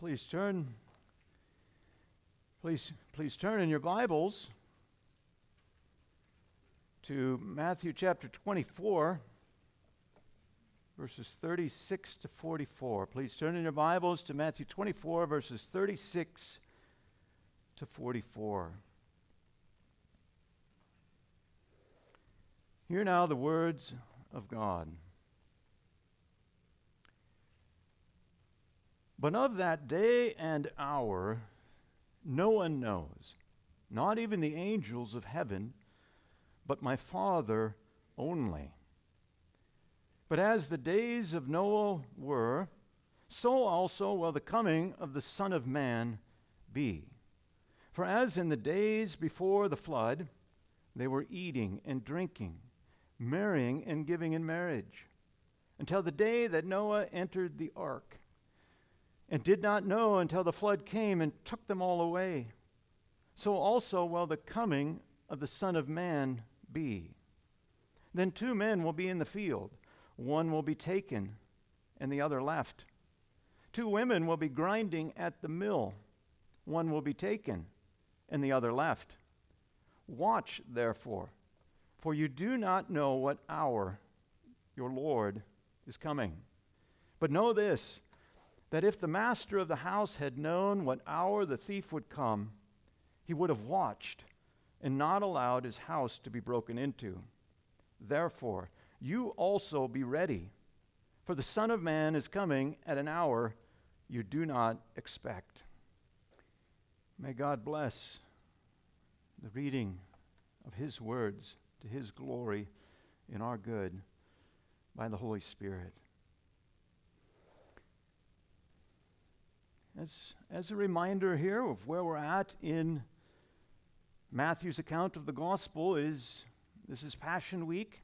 Please turn in your Bibles to Matthew chapter 24, verses 36 to 44. Please turn in your Bibles to Matthew 24, verses 36 to 44. Hear now the words of God. But of that day and hour no one knows, not even the angels of heaven, but my Father only. But as the days of Noah were, so also will the coming of the Son of Man be. For as in the days before the flood, they were eating and drinking, marrying and giving in marriage, until the day that Noah entered the ark, and did not know until the flood came and took them all away. So also will the coming of the Son of Man be. Then two men will be in the field. One will be taken, and the other left. Two women will be grinding at the mill. One will be taken, and the other left. Watch, therefore, for you do not know what hour your Lord is coming. But know this, that if the master of the house had known what hour the thief would come, he would have watched and not allowed his house to be broken into. Therefore, you also be ready, for the Son of Man is coming at an hour you do not expect. May God bless the reading of his words to his glory in our good by the Holy Spirit. As a reminder here of where we're at in Matthew's account of the gospel, this is Passion Week.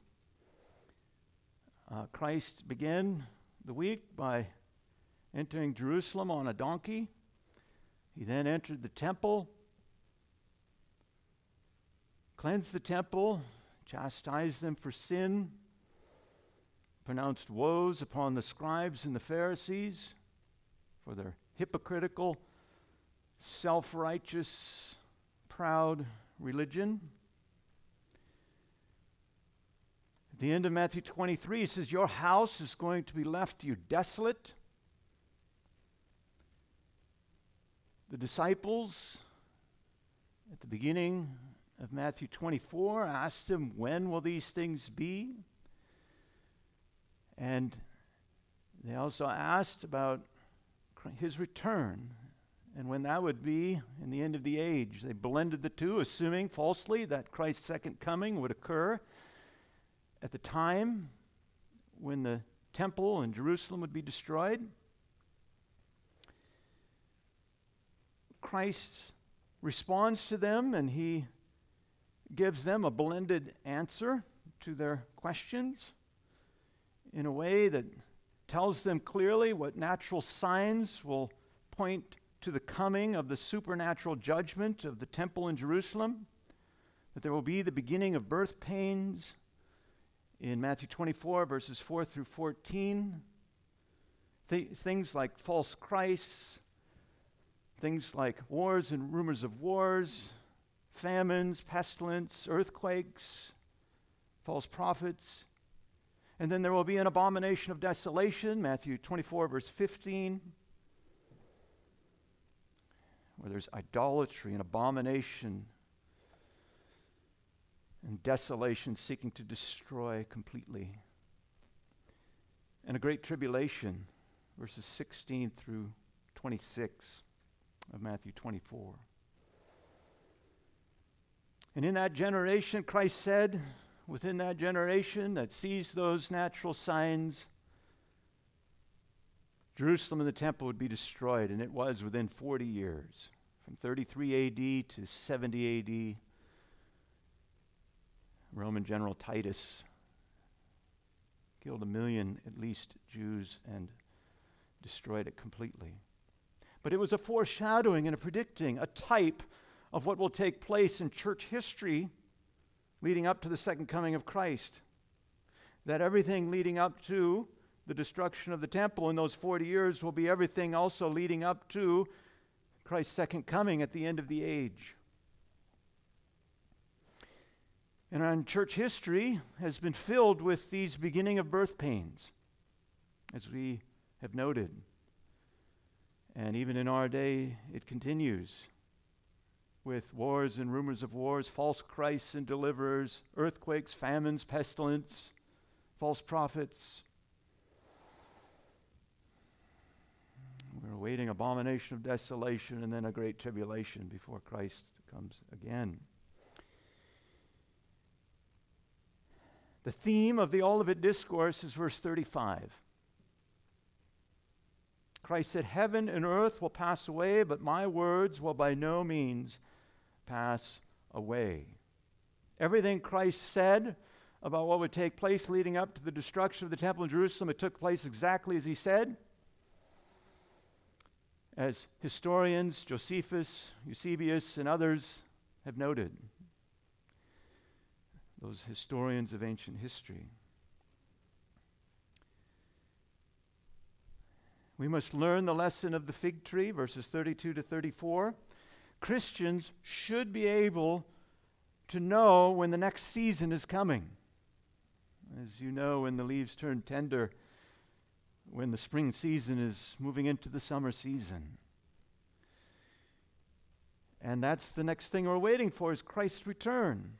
Christ began the week by entering Jerusalem on a donkey. He then entered the temple, cleansed the temple, chastised them for sin, pronounced woes upon the scribes and the Pharisees for their hypocritical, self-righteous, proud religion. At the end of Matthew 23, he says, your house is going to be left to you desolate. The disciples, at the beginning of Matthew 24, asked him, when will these things be? And they also asked about his return and when that would be in the end of the age. They blended the two, assuming falsely that Christ's second coming would occur at the time when the temple in Jerusalem would be destroyed. Christ responds to them, and he gives them a blended answer to their questions in a way that tells them clearly what natural signs will point to the coming of the supernatural judgment of the temple in Jerusalem, that there will be the beginning of birth pains in Matthew 24, verses 4 through 14, things like false Christs, things like wars and rumors of wars, famines, pestilence, earthquakes, false prophets. And then there will be an abomination of desolation, Matthew 24, verse 15, where there's idolatry and abomination and desolation seeking to destroy completely. And a great tribulation, verses 16 through 26 of Matthew 24. And in that generation, Christ said, within that generation that sees those natural signs, Jerusalem and the temple would be destroyed, and it was within 40 years, from 33 A.D. to 70 A.D. Roman General Titus killed 1 million, at least, Jews and destroyed it completely. But it was a foreshadowing and a predicting, a type of what will take place in church history leading up to the second coming of Christ. That everything leading up to the destruction of the temple in those 40 years will be everything also leading up to Christ's second coming at the end of the age. And our church history has been filled with these beginning of birth pains, as we have noted. And even in our day, it continues with wars and rumors of wars, false Christs and deliverers, earthquakes, famines, pestilence, false prophets. We're awaiting abomination of desolation and then a great tribulation before Christ comes again. The theme of the Olivet Discourse is verse 35. Christ said, "Heaven and earth will pass away, but my words will by no means pass away." Everything Christ said about what would take place leading up to the destruction of the temple in Jerusalem, it took place exactly as he said. As historians, Josephus, Eusebius, and others have noted, those historians of ancient history. We must learn the lesson of the fig tree, verses 32 to 34. Christians should be able to know when the next season is coming. As you know, when the leaves turn tender, when the spring season is moving into the summer season. And that's the next thing we're waiting for, is Christ's return.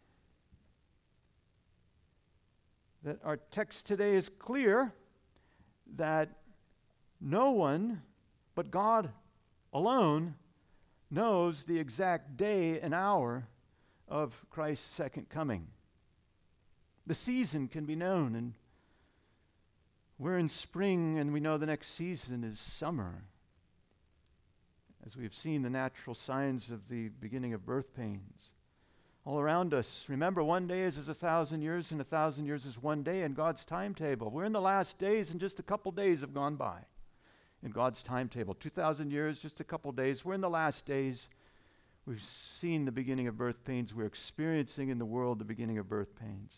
That our text today is clear that no one but God alone knows the exact day and hour of Christ's second coming. The season can be known, and we're in spring, and we know the next season is summer, as we've seen the natural signs of the beginning of birth pains all around us. Remember, one day is as 1,000 years, and 1,000 years is one day in God's timetable. We're in the last days, and just a couple days have gone by in God's timetable. 2,000 years, just a couple days. We're in the last days. We've seen the beginning of birth pains. We're experiencing in the world the beginning of birth pains.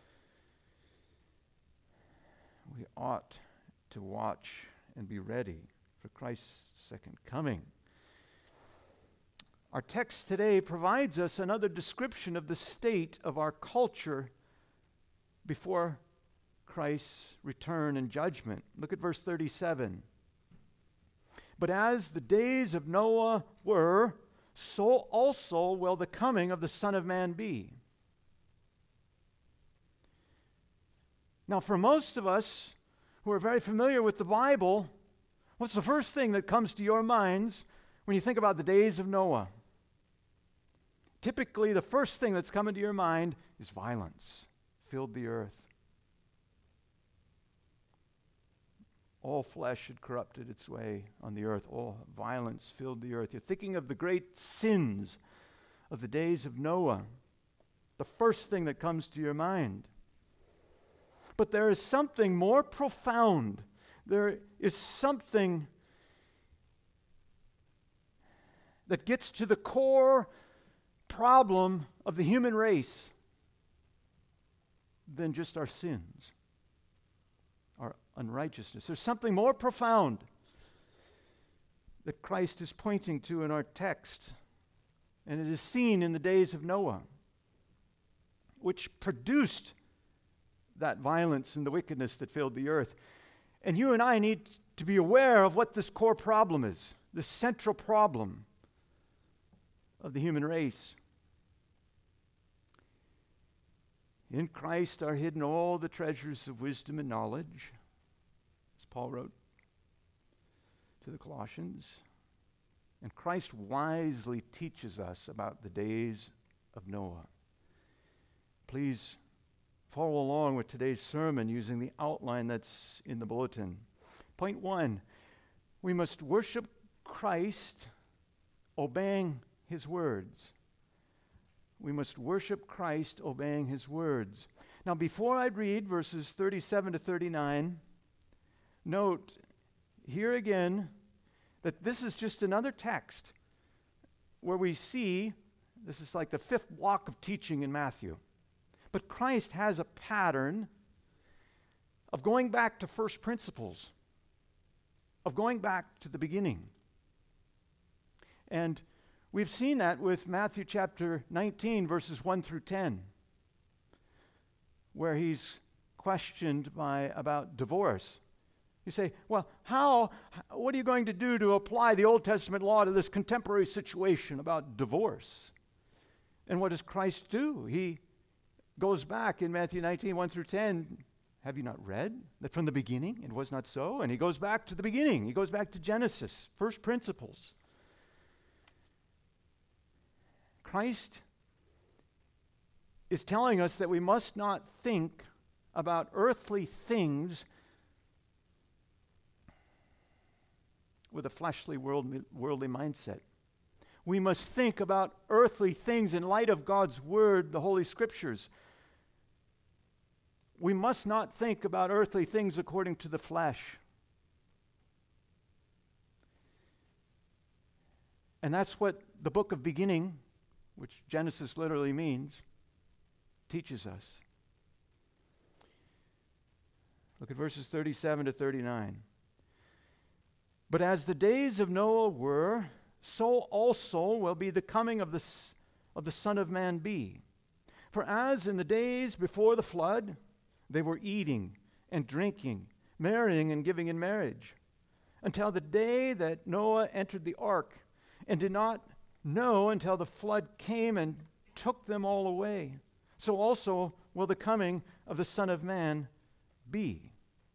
We ought to watch and be ready for Christ's second coming. Our text today provides us another description of the state of our culture before Christ's return and judgment. Look at verse 37. "But as the days of Noah were, so also will the coming of the Son of Man be." Now, for most of us who are very familiar with the Bible, what's the first thing that comes to your minds when you think about the days of Noah? Typically, the first thing that's coming to your mind is violence filled the earth. All flesh had corrupted its way on the earth. All violence filled the earth. You're thinking of the great sins of the days of Noah. The first thing that comes to your mind. But there is something more profound. There is something that gets to the core problem of the human race than just our sins, our unrighteousness. There's something more profound that Christ is pointing to in our text, and it is seen in the days of Noah, which produced that violence and the wickedness that filled the earth. And you and I need to be aware of what this core problem is, the central problem of the human race. In Christ are hidden all the treasures of wisdom and knowledge, as Paul wrote to the Colossians. And Christ wisely teaches us about the days of Noah. Please follow along with today's sermon using the outline that's in the bulletin. Point 1, we must worship Christ obeying His words. We must worship Christ obeying His words. Now, before I read verses 37 to 39, note here again that this is just another text where we see, this is like the fifth block of teaching in Matthew. But Christ has a pattern of of going back to first principles, of going back to the beginning. And we've seen that with Matthew chapter 19, verses 1 through 10, where he's questioned about divorce. You say, well, what are you going to do to apply the Old Testament law to this contemporary situation about divorce? And what does Christ do? He goes back in Matthew 19, 1 through 10. Have you not read that from the beginning it was not so? And he goes back to the beginning. He goes back to Genesis, first principles. Christ is telling us that we must not think about earthly things with a fleshly, worldly mindset. We must think about earthly things in light of God's Word, the Holy Scriptures. We must not think about earthly things according to the flesh. And that's what the book of beginning, which Genesis literally means, teaches us. Look at verses 37 to 39. But as the days of Noah were, so also will be the coming of the Son of Man be. For as in the days before the flood, they were eating and drinking, marrying and giving in marriage, until the day that Noah entered the ark, and did not know until the flood came and took them all away. So also will the coming of the Son of Man be.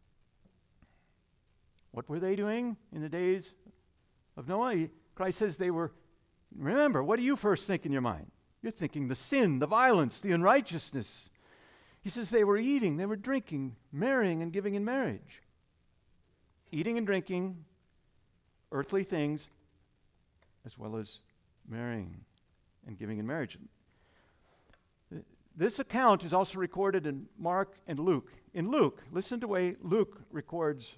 What were they doing in the days of Noah? Christ says they were, remember, what do you first think in your mind? You're thinking the sin, the violence, the unrighteousness. He says they were eating, they were drinking, marrying and giving in marriage. Eating and drinking, earthly things, as well as marrying and giving in marriage. This account is also recorded in Mark and Luke. In Luke, listen to the way Luke records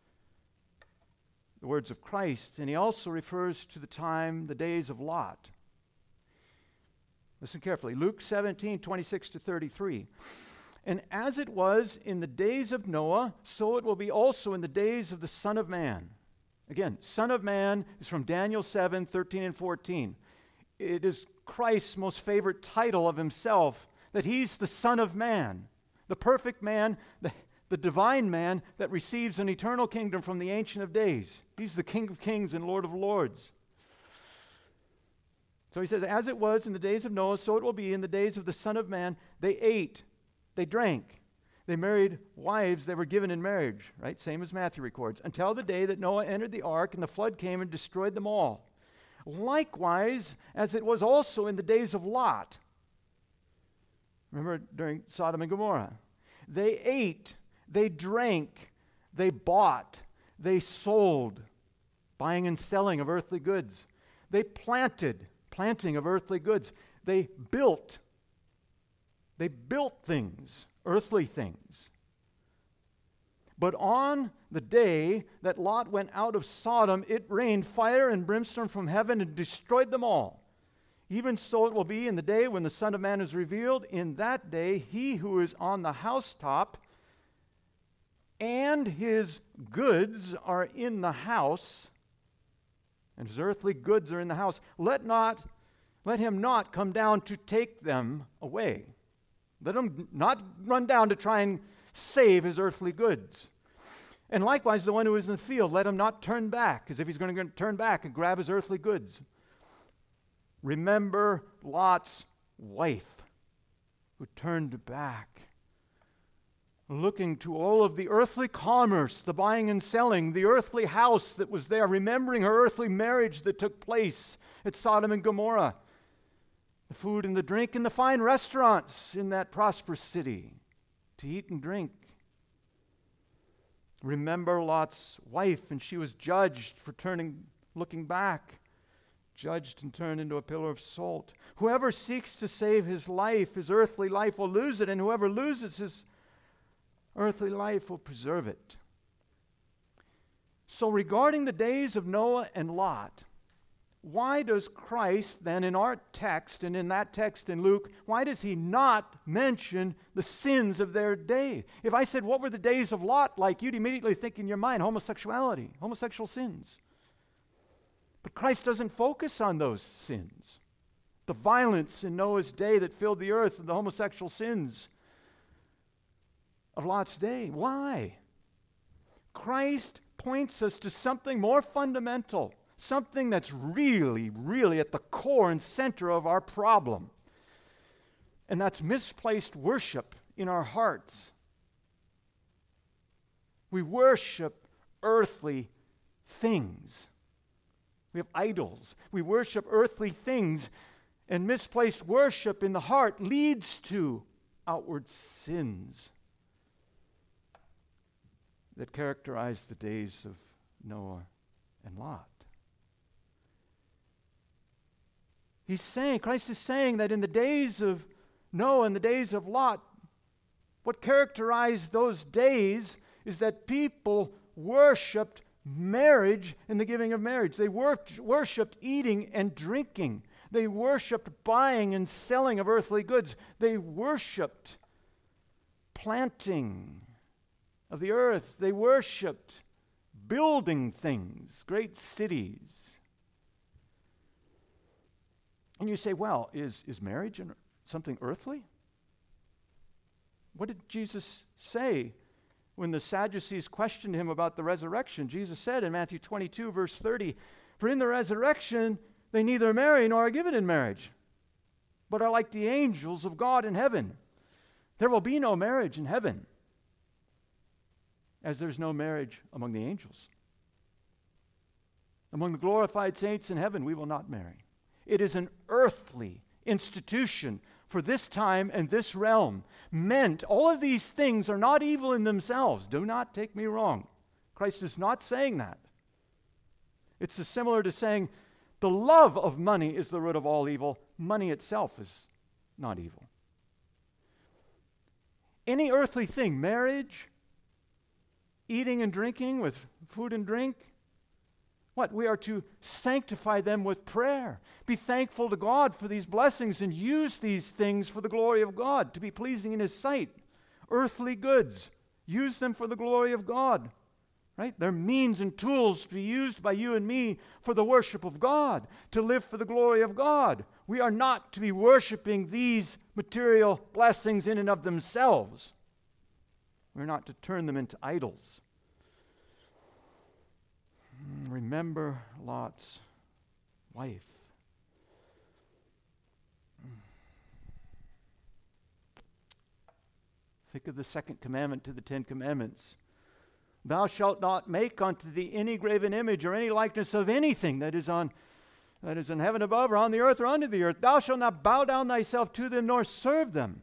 the words of Christ, and he also refers to the days of Lot. Listen carefully. Luke 17, 26 to 33. And as it was in the days of Noah, so it will be also in the days of the Son of Man. Again, Son of Man is from Daniel 7, 13 and 14. It is Christ's most favorite title of himself, that he's the Son of Man, the perfect man, the divine man that receives an eternal kingdom from the Ancient of Days. He's the King of Kings and Lord of Lords. So he says, as it was in the days of Noah, so it will be in the days of the Son of Man. They ate, they drank, they married wives they were given in marriage, right? Same as Matthew records, until the day that Noah entered the ark and the flood came and destroyed them all. Likewise, as it was also in the days of Lot. Remember during Sodom and Gomorrah. They ate, they drank, they bought, they sold, buying and selling of earthly goods. They planting of earthly goods. They built things, earthly things. But on the day that Lot went out of Sodom, it rained fire and brimstone from heaven and destroyed them all. Even so it will be in the day when the Son of Man is revealed. In that day, he who is on the housetop and his goods are in the house, and his earthly goods are in the house, let him not come down to take them away. Let him not run down to try and save his earthly goods. And likewise, the one who is in the field, let him not turn back, as if he's going to turn back and grab his earthly goods. Remember Lot's wife, who turned back, looking to all of the earthly commerce, the buying and selling, the earthly house that was there, remembering her earthly marriage that took place at Sodom and Gomorrah, the food and the drink and the fine restaurants in that prosperous city to eat and drink. Remember Lot's wife, and she was judged for looking back, judged and turned into a pillar of salt. Whoever seeks to save his life, his earthly life, will lose it, and whoever loses his earthly life will preserve it. So regarding the days of Noah and Lot, why does Christ then in our text and in that text in Luke, why does he not mention the sins of their day? If I said, what were the days of Lot like, you'd immediately think in your mind, homosexuality, homosexual sins. But Christ doesn't focus on those sins. The violence in Noah's day that filled the earth and the homosexual sins of Lot's day. Why? Christ points us to something more fundamental, something that's really, really at the core and center of our problem. And that's misplaced worship in our hearts. We worship earthly things. We have idols. We worship earthly things. And misplaced worship in the heart leads to outward sins that characterized the days of Noah and Lot. Christ is saying that in the days of Noah and the days of Lot, what characterized those days is that people worshipped marriage and the giving of marriage. They worshipped eating and drinking. They worshipped buying and selling of earthly goods. They worshipped planting of the earth. They worshipped building things, great cities. And you say, well, is marriage something earthly? What did Jesus say when the Sadducees questioned him about the resurrection? Jesus said in Matthew 22, verse 30, "For in the resurrection they neither marry nor are given in marriage, but are like the angels of God in heaven. There will be no marriage in heaven, as there's no marriage among the angels. Among the glorified saints in heaven, we will not marry." It is an earthly institution for this time and this realm. All of these things are not evil in themselves. Do not take me wrong. Christ is not saying that. It's similar to saying the love of money is the root of all evil. Money itself is not evil. Any earthly thing, marriage, eating and drinking with food and drink, what? We are to sanctify them with prayer. Be thankful to God for these blessings and use these things for the glory of God, to be pleasing in His sight. Earthly goods, use them for the glory of God. Right? They're means and tools to be used by you and me for the worship of God, to live for the glory of God. We are not to be worshiping these material blessings in and of themselves. We're not to turn them into idols. Remember Lot's wife. Think of the second commandment to the 10 Commandments. "Thou shalt not make unto thee any graven image or any likeness of anything that is in heaven above or on the earth or under the earth. Thou shalt not bow down thyself to them nor serve them.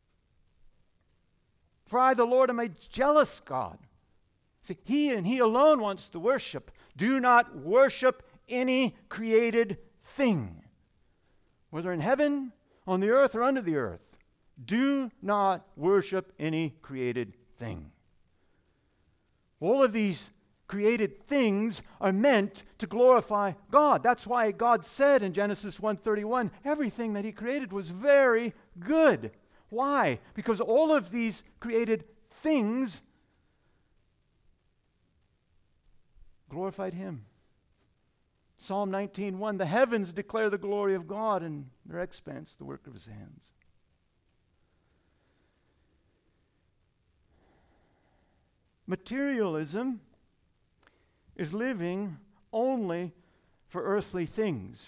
For I, the Lord, am a jealous God." See, He and He alone wants to worship. Do not worship any created thing, whether in heaven, on the earth, or under the earth. Do not worship any created thing. All of these created things are meant to glorify God. That's why God said in Genesis 1:31, everything that He created was very good. Why? Because all of these created things glorified Him. Psalm 19:1, "The heavens declare the glory of God, and their expanse the work of His hands." Materialism is living only for earthly things.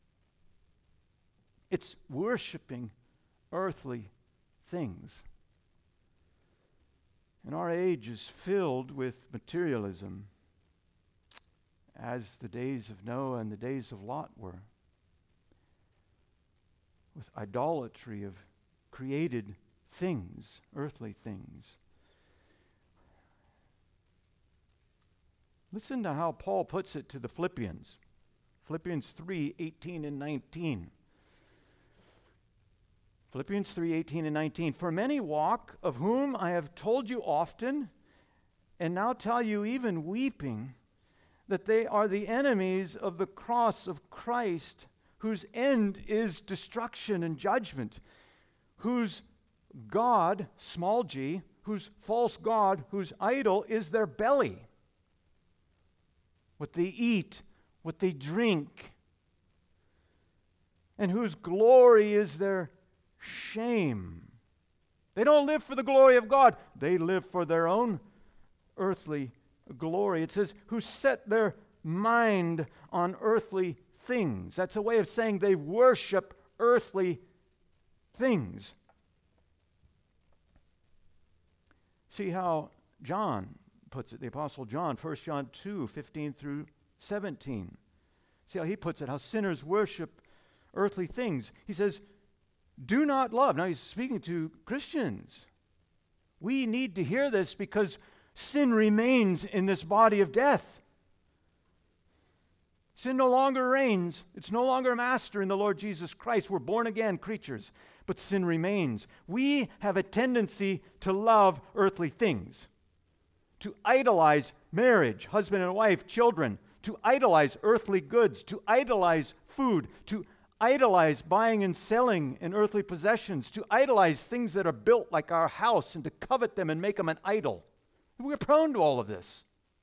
It's worshiping earthly things. And our age is filled with materialism, as the days of Noah and the days of Lot were, with idolatry of created things, earthly things. Listen to how Paul puts it to the Philippians. Philippians 3:18 and 19. Philippians 3:18 and 19. "For many walk, of whom I have told you often, and now tell you even weeping, that they are the enemies of the cross of Christ, whose end is destruction and judgment, whose God, small g, whose false god, whose idol is their belly, what they eat, what they drink, and whose glory is their shame. They don't live for the glory of God. They live for their own earthly glory. It says, who set their mind on earthly things. That's a way of saying they worship earthly things. See how John puts it, the Apostle John, 1 John 2, 15 through 17. See how he puts it, how sinners worship earthly things. He says, do not love. Now he's speaking to Christians. We need to hear this because sin remains in this body of death. Sin no longer reigns. It's no longer a master in the Lord Jesus Christ. We're born again creatures, but sin remains. We have a tendency to love earthly things, to idolize marriage, husband and wife, children, to idolize earthly goods, to idolize food, to idolize buying and selling in earthly possessions, to idolize things that are built like our house and to covet them and make them an idol. We're prone to all of this.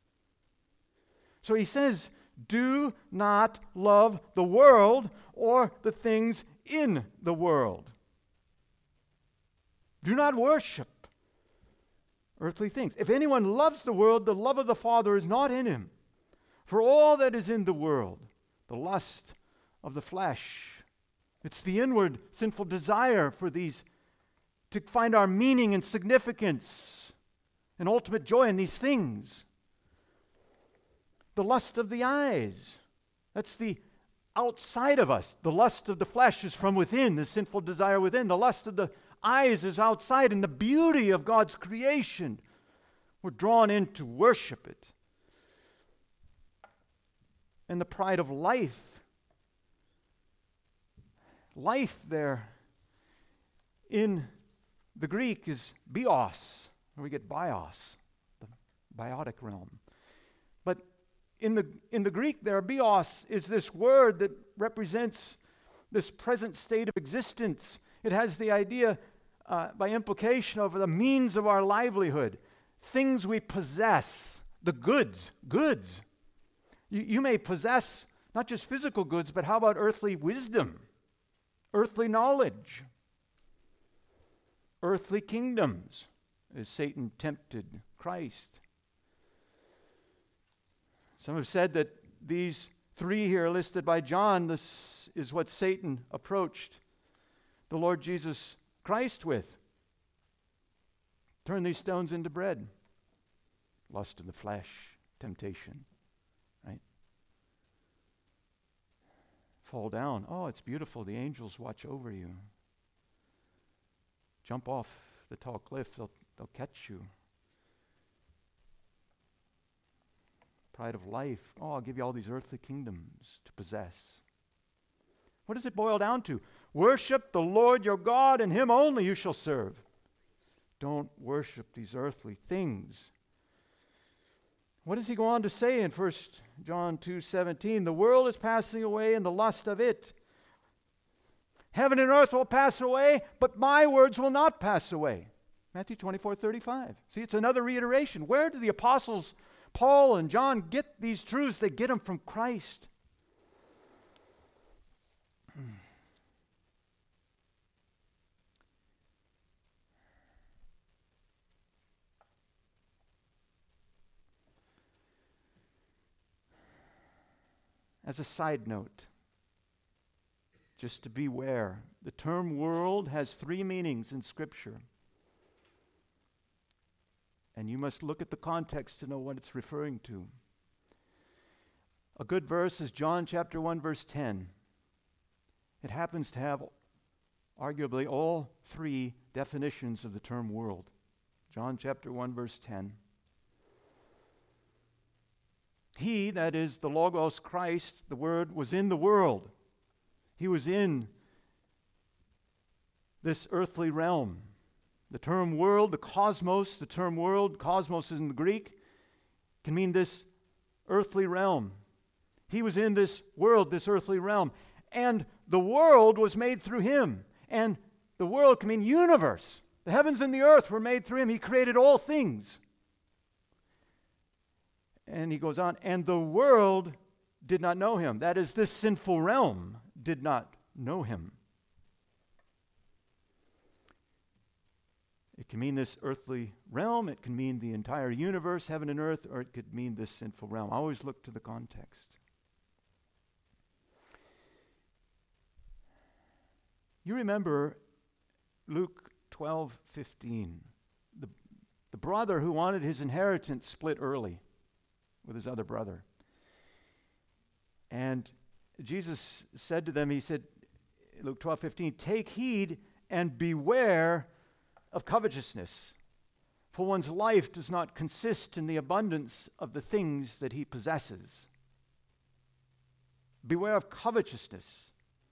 So he says, do not love the world or the things in the world. Do not worship earthly things. If anyone loves the world, the love of the Father is not in him. For all that is in the world, the lust of the flesh, it's the inward sinful desire for these, to find our meaning and significance and ultimate joy in these things. The lust of the eyes, that's the outside of us. The lust of the flesh is from within, the sinful desire within. The lust of the eyes is outside, and the beauty of God's creation, we're drawn in to worship it. And the pride of life. Life there in the Greek is bios, where we get bios, the biotic realm. But in the Greek there, bios is this word that represents this present state of existence. It has the idea, by implication, of the means of our livelihood, things we possess, the goods. You may possess not just physical goods, but how about earthly wisdom, earthly knowledge, earthly kingdoms, as Satan tempted Christ. Some have said that these three here listed by John, this is what Satan approached the Lord Jesus Christ with. Turn these stones into bread. Lust of the flesh, temptation, right? Fall down. Oh, it's beautiful. The angels watch over you. Jump off the tall cliff. They'll catch you. Pride of life. Oh, I'll give you all these earthly kingdoms to possess. What does it boil down to? Worship the Lord your God, and him only you shall serve. Don't worship these earthly things. What does he go on to say in 1 John 2:17? The world is passing away and the lust of it. Heaven and earth will pass away, but my words will not pass away. Matthew 24:35. See, it's another reiteration. Where do the apostles Paul and John get these truths? They get them from Christ. As a side note, just to beware, the term world has three meanings in Scripture. And you must look at the context to know what it's referring to. A good verse is John chapter 1, verse 10. It happens to have arguably all three definitions of the term world. John chapter 1, verse 10. He, that is the Logos Christ, the Word, was in the world. He was in this earthly realm. The term world, the cosmos, the term world, cosmos is in the Greek, can mean this earthly realm. He was in this world, this earthly realm. And the world was made through him. And the world can mean universe. The heavens and the earth were made through him. He created all things. And he goes on, and the world did not know him. That is, this sinful realm did not know him. It can mean this earthly realm. It can mean the entire universe, heaven and earth, or it could mean this sinful realm. I always look to the context. You remember Luke 12:15. The brother who wanted his inheritance split early with his other brother. And Jesus said to them, he said, Luke 12:15, take heed and beware of covetousness, for one's life does not consist in the abundance of the things that he possesses. Beware of covetousness.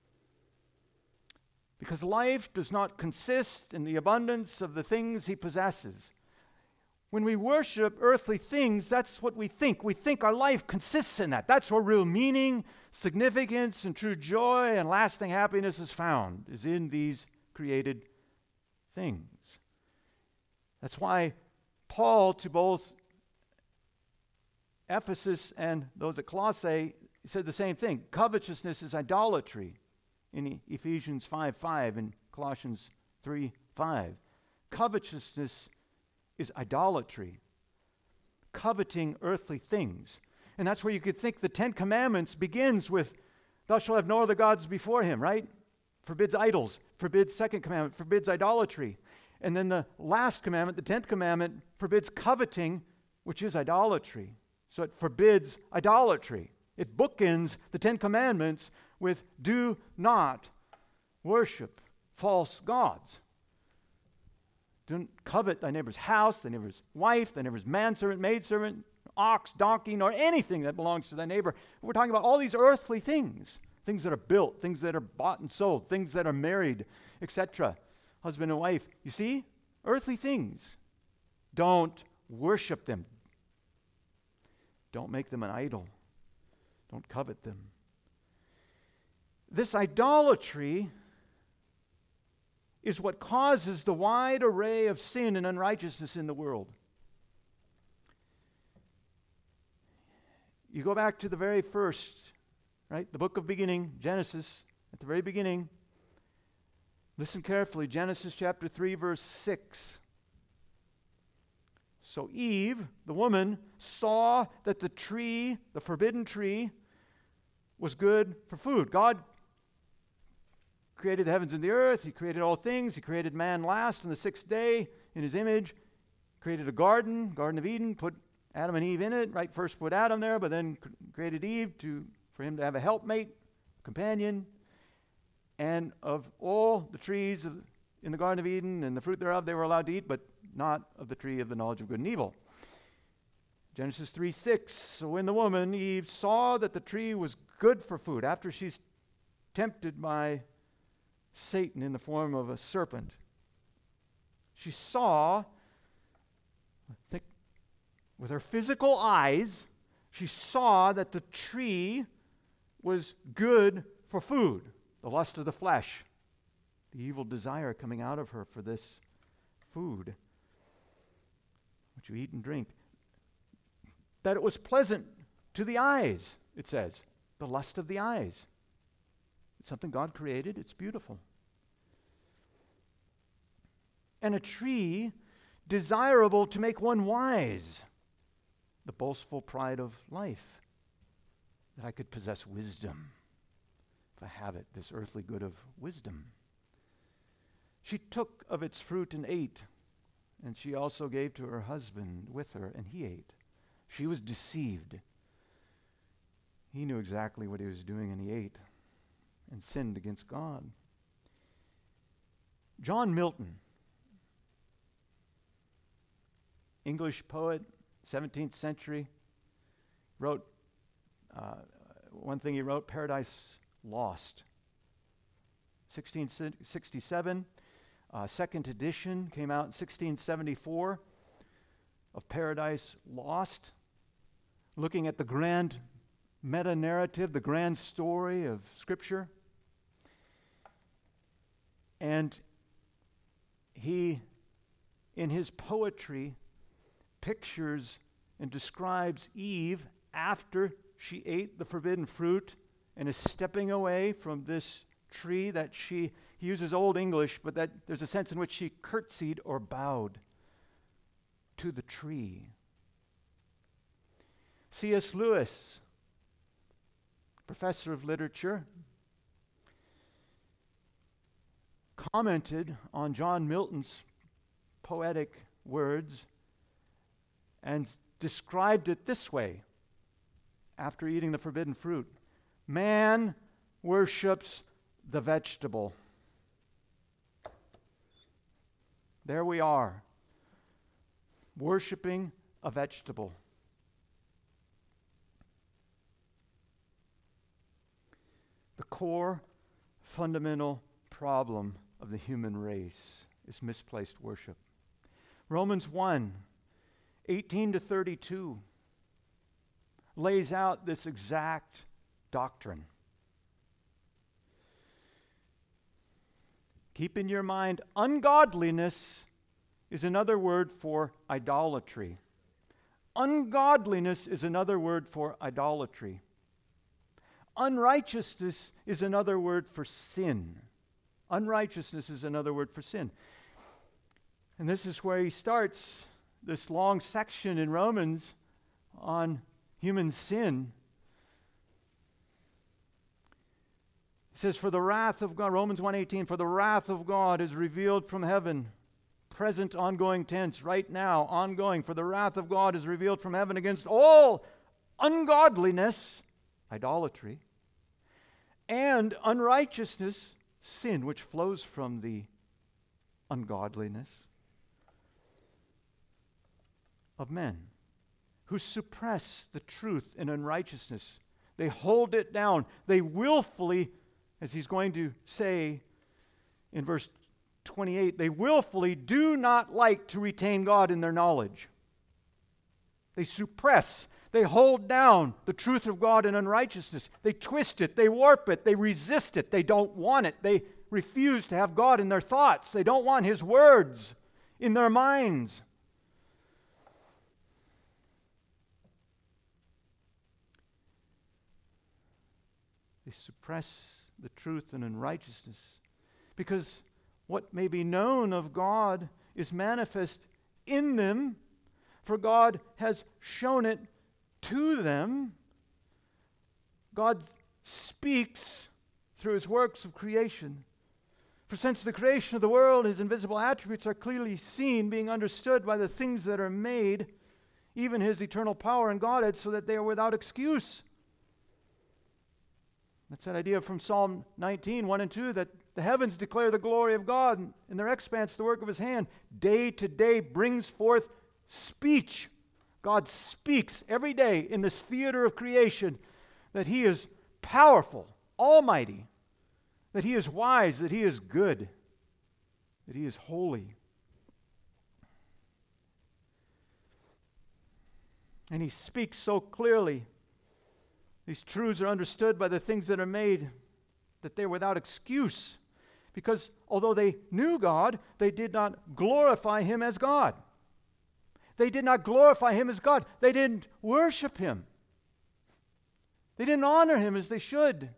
Because life does not consist in the abundance of the things he possesses. When we worship earthly things, that's what we think. We think our life consists in that. That's where real meaning, significance, and true joy and lasting happiness is found, is in these created things. That's why Paul, to both Ephesus and those at Colossae, said the same thing. Covetousness is idolatry in Ephesians 5:5 and Colossians 3:5. Covetousness is idolatry, coveting earthly things. And that's where you could think the Ten Commandments begins with, thou shalt have no other gods before him, right? Forbids idols, forbids second commandment, forbids idolatry. And then the last commandment, the 10th commandment, forbids coveting, which is idolatry. So it forbids idolatry. It bookends the 10 commandments with do not worship false gods. Don't covet thy neighbor's house, thy neighbor's wife, thy neighbor's manservant, maidservant, ox, donkey, nor anything that belongs to thy neighbor. We're talking about all these earthly things. Things that are built, things that are bought and sold, things that are married, etc. Husband and wife. You see? Earthly things. Don't worship them. Don't make them an idol. Don't covet them. This idolatry is what causes the wide array of sin and unrighteousness in the world. You go back to the very first, right? The book of beginning, Genesis, at the very beginning. Listen carefully, Genesis chapter 3, verse 6. So Eve, the woman, saw that the tree, the forbidden tree, was good for food. God created the heavens and the earth. He created all things. He created man last on the sixth day in his image. Created a garden, Garden of Eden, put Adam and Eve in it. Right, first put Adam there, but then created Eve for him to have a helpmate, companion. And of all the trees in the Garden of Eden and the fruit thereof they were allowed to eat, but not of the tree of the knowledge of good and evil. Genesis 3:6. So when the woman, Eve, saw that the tree was good for food, after she's tempted by Satan in the form of a serpent, she saw, with her physical eyes, she saw that the tree was good for food, the lust of the flesh, the evil desire coming out of her for this food, which you eat and drink. That it was pleasant to the eyes, it says, the lust of the eyes. It's something God created. It's beautiful. And a tree desirable to make one wise, the boastful pride of life, that I could possess wisdom if I have it, this earthly good of wisdom. She took of its fruit and ate, and she also gave to her husband with her, and he ate. She was deceived. He knew exactly what he was doing, and he ate and sinned against God. John Milton, English poet, 17th century, wrote, one thing he wrote, Paradise Lost. 1667, second edition came out in 1674 of Paradise Lost. looking at the grand meta-narrative, the grand story of Scripture. And he, in his poetry, pictures and describes Eve after she ate the forbidden fruit and is stepping away from this tree that he uses Old English, but that there's a sense in which she curtsied or bowed to the tree. C.S. Lewis, professor of literature, commented on John Milton's poetic words and described it this way after eating the forbidden fruit. Man worships the vegetable. There we are, worshiping a vegetable. The core, fundamental problem of the human race is misplaced worship. Romans 1:18-32 lays out this exact doctrine. Keep in your mind, ungodliness is another word for idolatry. Ungodliness is another word for idolatry. Unrighteousness is another word for sin. Unrighteousness is another word for sin. And this is where he starts this long section in Romans on human sin. He says, for the wrath of God, Romans 1:18, for the wrath of God is revealed from heaven. Present, ongoing tense, right now, ongoing. For the wrath of God is revealed from heaven against all ungodliness, idolatry, and unrighteousness, sin, which flows from the ungodliness of men who suppress the truth in unrighteousness. They hold it down. They willfully, as he's going to say in verse 28, they willfully do not like to retain God in their knowledge. They suppress, they hold down the truth of God in unrighteousness. They twist it, they warp it, they resist it, they don't want it. They refuse to have God in their thoughts. They don't want His words in their minds. They suppress the truth in unrighteousness because what may be known of God is manifest in them, for God has shown it to them. God speaks through His works of creation. For since the creation of the world, His invisible attributes are clearly seen, being understood by the things that are made, even His eternal power and Godhead, so that they are without excuse. That's that idea from Psalm 19, 1 and 2, that the heavens declare the glory of God, and in their expanse the work of His hand. Day to day brings forth speech. God speaks every day in this theater of creation that He is powerful, almighty, that He is wise, that He is good, that He is holy. And He speaks so clearly. These truths are understood by the things that are made, that they're without excuse. Because although they knew God, they did not glorify Him as God. They did not glorify Him as God. They didn't worship Him. They didn't honor Him as they should.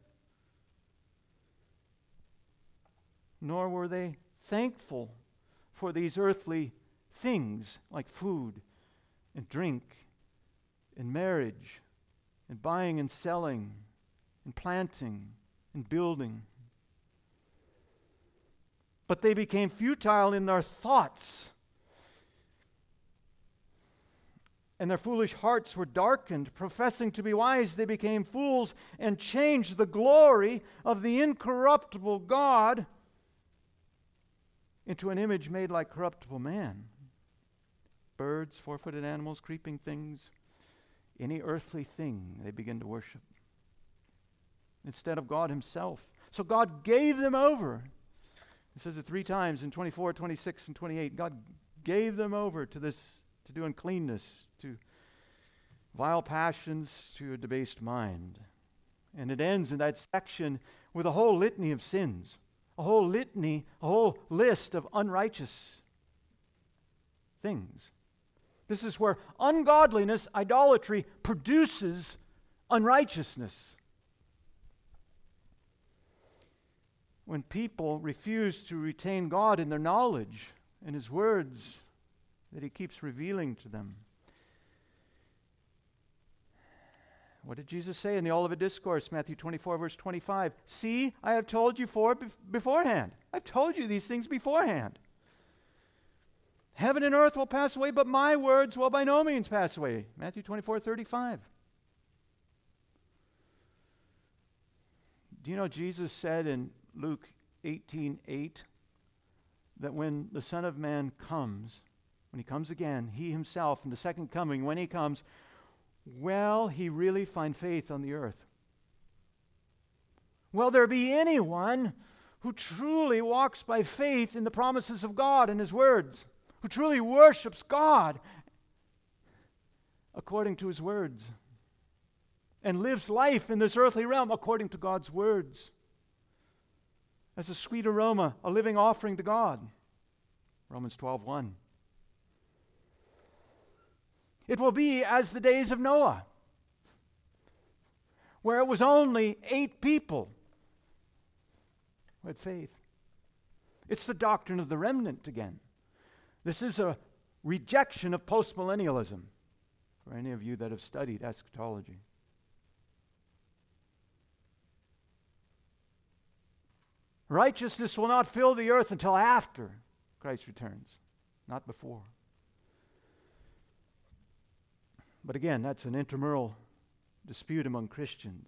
Nor were they thankful for these earthly things like food and drink and marriage and buying and selling and planting and building. But they became futile in their thoughts, and their foolish hearts were darkened. Professing to be wise, they became fools and changed the glory of the incorruptible God into an image made like corruptible man. Birds, four-footed animals, creeping things, any earthly thing they begin to worship instead of God Himself. So God gave them over. It says it 3 times in 24, 26, and 28. God gave them over to this, to do uncleanness, to vile passions to a debased mind. And it ends in that section with a whole litany of sins, a whole litany, a whole list of unrighteous things. This is where ungodliness, idolatry, produces unrighteousness. When people refuse to retain God in their knowledge and His words that He keeps revealing to them. What did Jesus say in the Olivet Discourse, Matthew 24, verse 25? See, I have told you beforehand. I've told you these things beforehand. Heaven and earth will pass away, but my words will by no means pass away. Matthew 24, 35. Do you know Jesus said in Luke 18:8 that when the Son of Man comes, when He comes again, He Himself in the second coming, when He comes, will He really find faith on the earth? Will there be anyone who truly walks by faith in the promises of God and His words, who truly worships God according to His words, and lives life in this earthly realm according to God's words, as a sweet aroma, a living offering to God? Romans 12:1. It will be as the days of Noah, where it was only 8 people who had faith. It's the doctrine of the remnant again. This is a rejection of postmillennialism for any of you that have studied eschatology. Righteousness will not fill the earth until after Christ returns, not before. But again, that's an intramural dispute among Christians.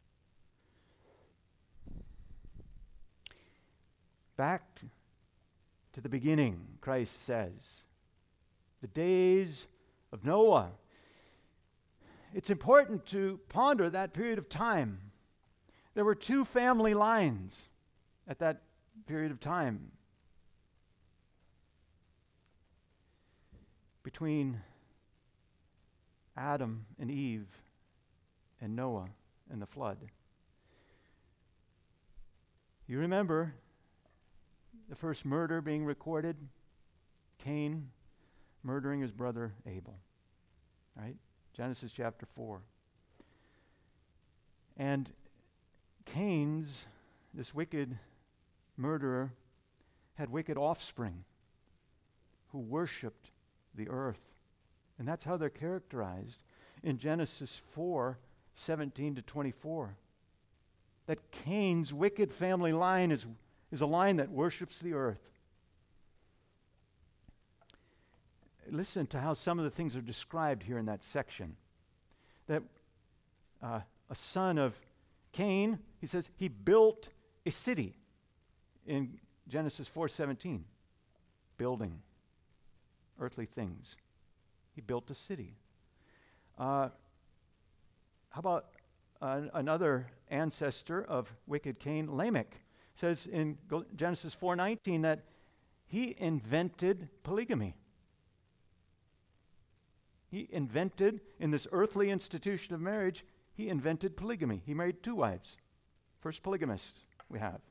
Back to the beginning, Christ says, the days of Noah. It's important to ponder that period of time. There were 2 family lines at that period of time between Adam and Eve and Noah and the flood. You remember the first murder being recorded? Cain murdering his brother Abel. Right? Genesis chapter 4. And Cain's, this wicked murderer, had wicked offspring who worshipped the earth. And that's how they're characterized in Genesis 4:17 to 24. That Cain's wicked family line is a line that worships the earth. Listen to how some of the things are described here in that section. That a son of Cain, he says, he built a city in Genesis 4:17. Building earthly things. He built a city. How about another ancestor of wicked Cain, Lamech? Says in Genesis 4:19 that he invented polygamy. He invented, in this earthly institution of marriage, he invented polygamy. He married 2 wives. First polygamist we have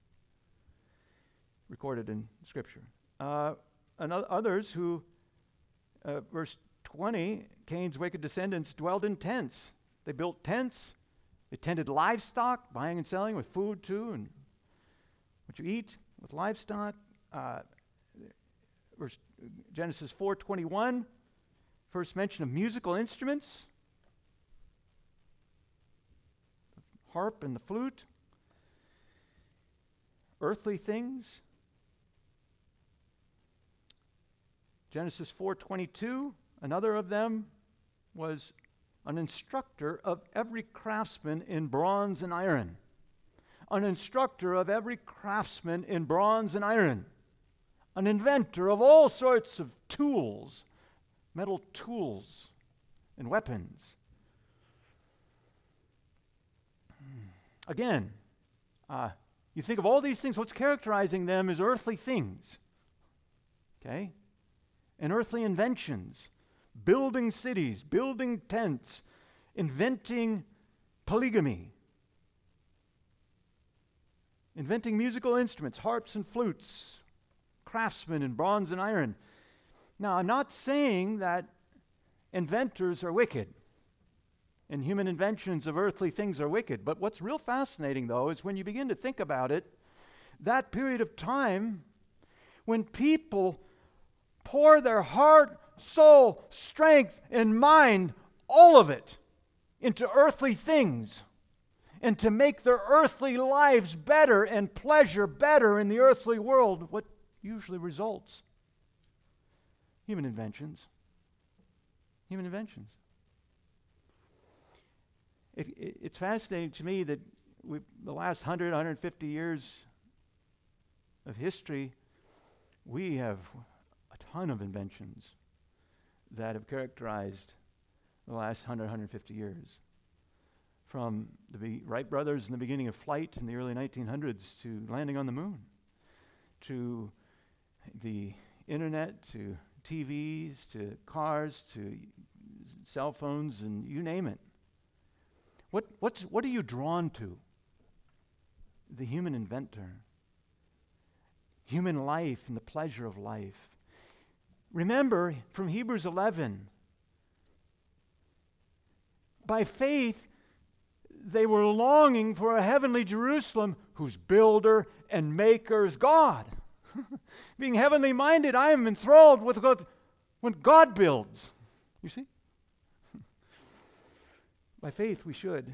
recorded in Scripture. And others who, verse 20, Cain's wicked descendants dwelled in tents. They built tents. They tended livestock, buying and selling with food too, and what you eat with livestock. Genesis 4:21, first mention of musical instruments, the harp and the flute, earthly things. Genesis 4:22, another of them was an instructor of every craftsman in bronze and iron. An instructor of every craftsman in bronze and iron. An inventor of all sorts of tools, metal tools and weapons. Again, you think of all these things, what's characterizing them is earthly things. Okay? And earthly inventions. building cities, building tents, inventing polygamy, inventing musical instruments, harps and flutes, craftsmen in bronze and iron. Now, I'm not saying that inventors are wicked and human inventions of earthly things are wicked, but what's real fascinating, though, is when you begin to think about it, that period of time when people pour their heart, soul, strength, and mind, all of it, into earthly things, and to make their earthly lives better and pleasure better in the earthly world, what usually results? Human inventions. Human inventions. It's fascinating to me that the last 100, 150 years of history, we have a ton of inventions that have characterized the last 100, 150 years. From the Wright brothers in the beginning of flight in the early 1900s to landing on the moon, to the internet, to TVs, to cars, to cell phones, and you name it. What are you drawn to? The human inventor. Human life and the pleasure of life. Remember from Hebrews 11, by faith, they were longing for a heavenly Jerusalem whose builder and maker is God. Being heavenly minded, I am enthralled with when God builds. You see? By faith, we should.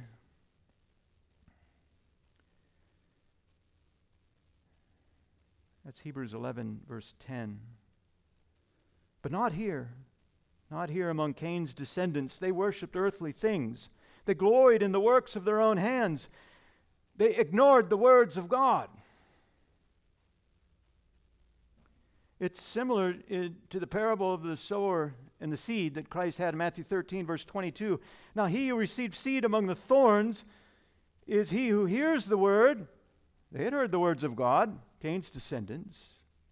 That's Hebrews 11, verse 10. But not here. Not here among Cain's descendants. They worshipped earthly things. They gloried in the works of their own hands. They ignored the words of God. It's similar to the parable of the sower and the seed that Christ had in Matthew 13, verse 22. Now he who received seed among the thorns is he who hears the word. They had heard the words of God, Cain's descendants.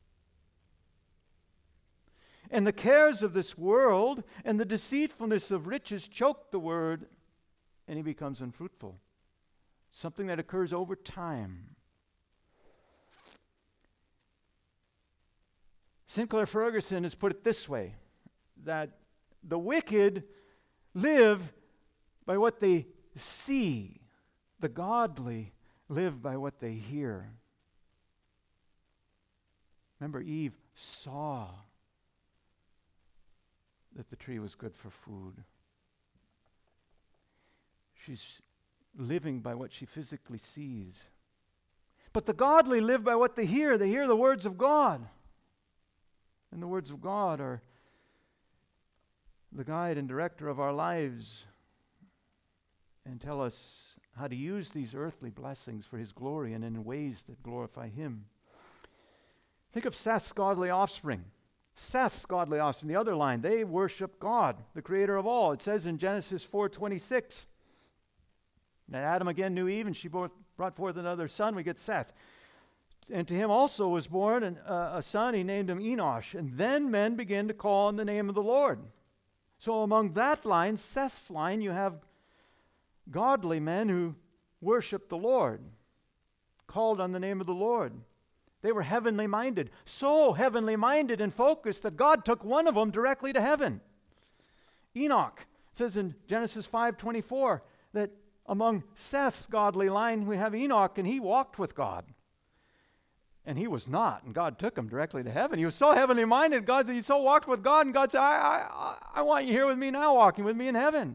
And the cares of this world and the deceitfulness of riches choke the word, and he becomes unfruitful. Something that occurs over time. Sinclair Ferguson has put it this way, that the wicked live by what they see. The godly live by what they hear. Remember, Eve saw that the tree was good for food. She's living by what she physically sees. But the godly live by what they hear. They hear the words of God. And the words of God are the guide and director of our lives and tell us how to use these earthly blessings for His glory and in ways that glorify Him. Think of Seth's godly offspring. Seth's godly offspring, the other line, they worship God, the creator of all. It says in Genesis 4:26 that Adam again knew Eve, and she brought forth another son. We get Seth. And to him also was born a son. He named him Enosh. And then men began to call on the name of the Lord. So among that line, Seth's line, you have godly men who worshiped the Lord, called on the name of the Lord. They were heavenly minded, so heavenly minded and focused that God took one of them directly to heaven. Enoch, it says in Genesis 5:24 that among Seth's godly line we have Enoch, and he walked with God. And he was not, and God took him directly to heaven. He was so heavenly minded, God said, he so walked with God, and God said, I want you here with me now, walking with me in heaven.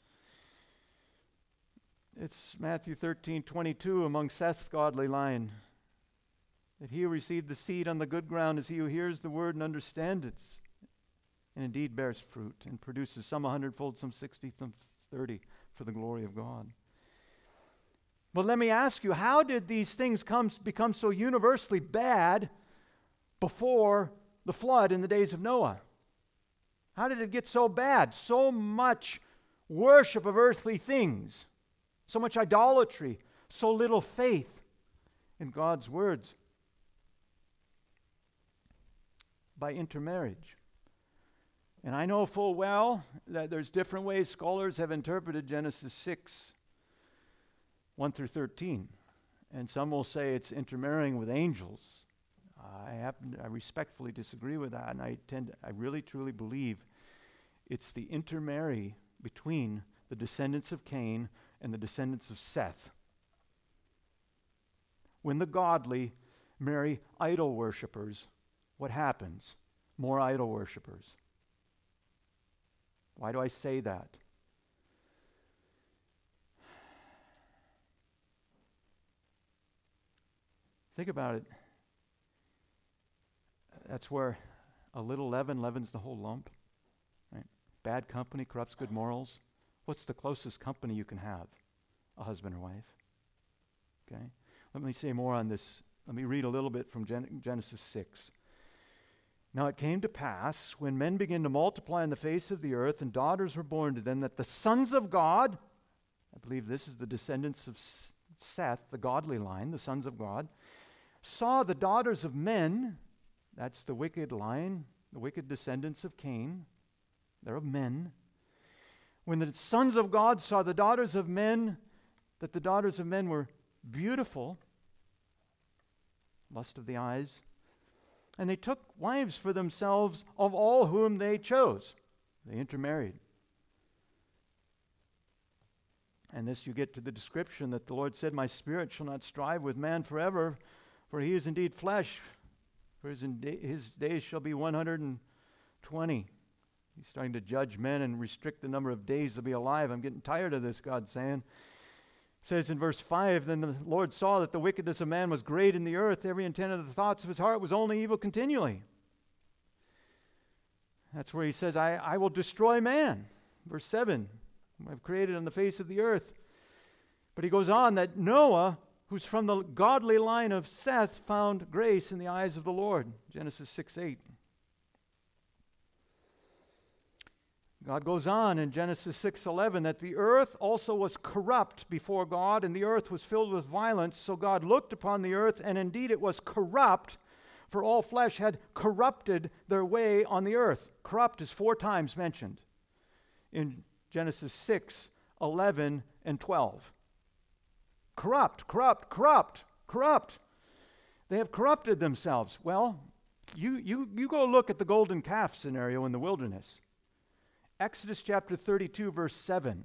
It's Matthew 13:22 among Seth's godly line, that he who received the seed on the good ground is he who hears the word and understands it, and indeed bears fruit, and produces some 100-fold, some 60, some 30, for the glory of God. But let me ask you, how did these things become so universally bad before the flood in the days of Noah? How did it get so bad? So much worship of earthly things, so much idolatry, so little faith in God's words. By intermarriage. And I know full well that there's different ways scholars have interpreted Genesis 6, 1 through 13. And some will say it's intermarrying with angels. I respectfully disagree with that, and I really truly believe it's the intermarry between the descendants of Cain and the descendants of Seth. When the godly marry idol worshipers, what happens? More idol worshipers. Why do I say that? Think about it. That's where a little leaven leavens the whole lump. Right? Bad company corrupts good morals. What's the closest company you can have? A husband or wife. Okay? Let me say more on this. Let me read a little bit from Genesis 6. Now it came to pass, when men began to multiply on the face of the earth, and daughters were born to them, that the sons of God, I believe this is the descendants of Seth, the godly line, the sons of God, saw the daughters of men, that's the wicked line, the wicked descendants of Cain, they're of men. When the sons of God saw the daughters of men, that the daughters of men were beautiful, lust of the eyes, and they took wives for themselves of all whom they chose. They intermarried. And this you get to the description that the Lord said, my spirit shall not strive with man forever, for he is indeed flesh, for his days shall be 120. He's starting to judge men and restrict the number of days to be alive. I'm getting tired of this, God's saying. It says in verse 5, then the Lord saw that the wickedness of man was great in the earth. Every intent of the thoughts of his heart was only evil continually. That's where he says, I will destroy man. Verse 7, I've created on the face of the earth. But he goes on that Noah, who's from the godly line of Seth, found grace in the eyes of the Lord. Genesis 6:8. God goes on in Genesis 6:11 that the earth also was corrupt before God, and the earth was filled with violence. So God looked upon the earth, and indeed it was corrupt, for all flesh had corrupted their way on the earth. Corrupt is 4 times mentioned in Genesis 6:11 and 12. Corrupt, corrupt, corrupt, corrupt. They have corrupted themselves. Well, you go look at the golden calf scenario in the wilderness. Exodus chapter 32, verse 7.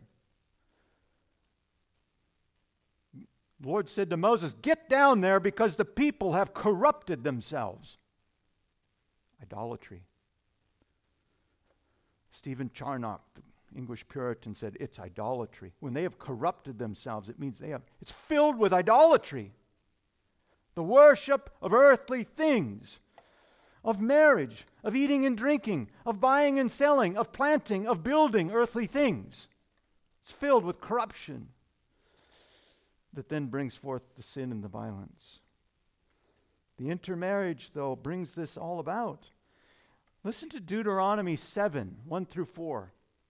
The Lord said to Moses, get down there because the people have corrupted themselves. Idolatry. Stephen Charnock, the English Puritan, said it's idolatry. When they have corrupted themselves, it means it's filled with idolatry. The worship of earthly things, of marriage, of eating and drinking, of buying and selling, of planting, of building earthly things. It's filled with corruption that then brings forth the sin and the violence. The intermarriage, though, brings this all about. Listen to Deuteronomy 7, 1 through 4.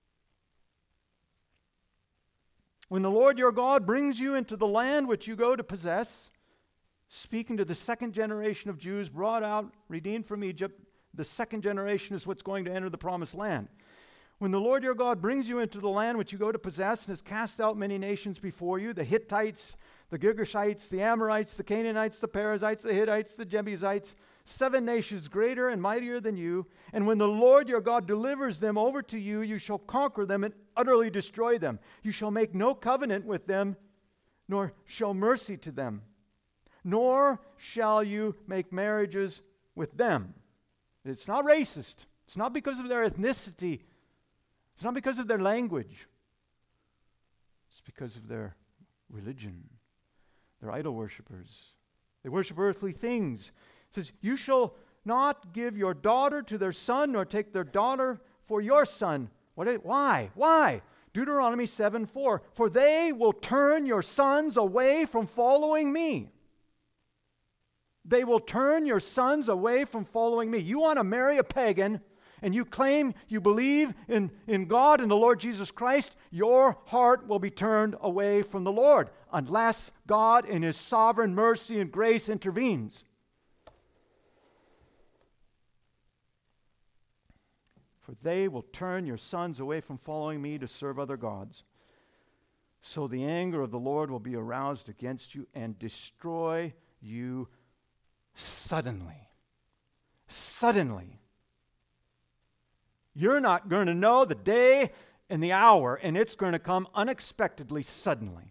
When the Lord your God brings you into the land which you go to possess, speaking to the second generation of Jews brought out, redeemed from Egypt, the second generation is what's going to enter the promised land. When the Lord your God brings you into the land which you go to possess and has cast out many nations before you, the Hittites, the Girgashites, the Amorites, the Canaanites, the Perizzites, the Hittites, the Jebusites, 7 nations greater and mightier than you, and when the Lord your God delivers them over to you, you shall conquer them and utterly destroy them. You shall make no covenant with them, nor show mercy to them, nor shall you make marriages with them. It's not racist. It's not because of their ethnicity. It's not because of their language. It's because of their religion. They're idol worshipers. They worship earthly things. It says, you shall not give your daughter to their son, nor take their daughter for your son. Why? Why? Deuteronomy 7:4. For they will turn your sons away from following me. They will turn your sons away from following me. You want to marry a pagan, and you claim you believe in God and the Lord Jesus Christ, your heart will be turned away from the Lord unless God in His sovereign mercy and grace intervenes. for they will turn your sons away from following me to serve other gods. So the anger of the Lord will be aroused against you and destroy you suddenly. Suddenly. You're not going to know the day and the hour, and it's going to come unexpectedly, suddenly.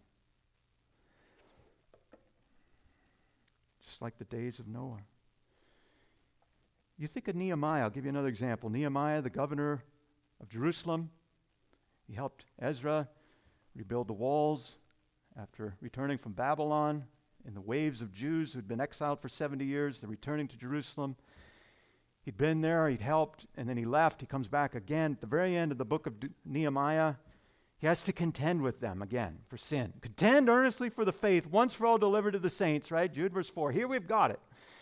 Just like the days of Noah. You think of Nehemiah. I'll give you another example. Nehemiah, the governor of Jerusalem, he helped Ezra rebuild the walls after returning from Babylon. In the waves of Jews who had been exiled for 70 years, they're returning to Jerusalem. He'd been there, he'd helped, and then he left. He comes back again. At the very end of the book of Nehemiah, he has to contend with them again for sin. Contend earnestly for the faith, once for all delivered to the saints, right? Jude verse 4. Here we've got it.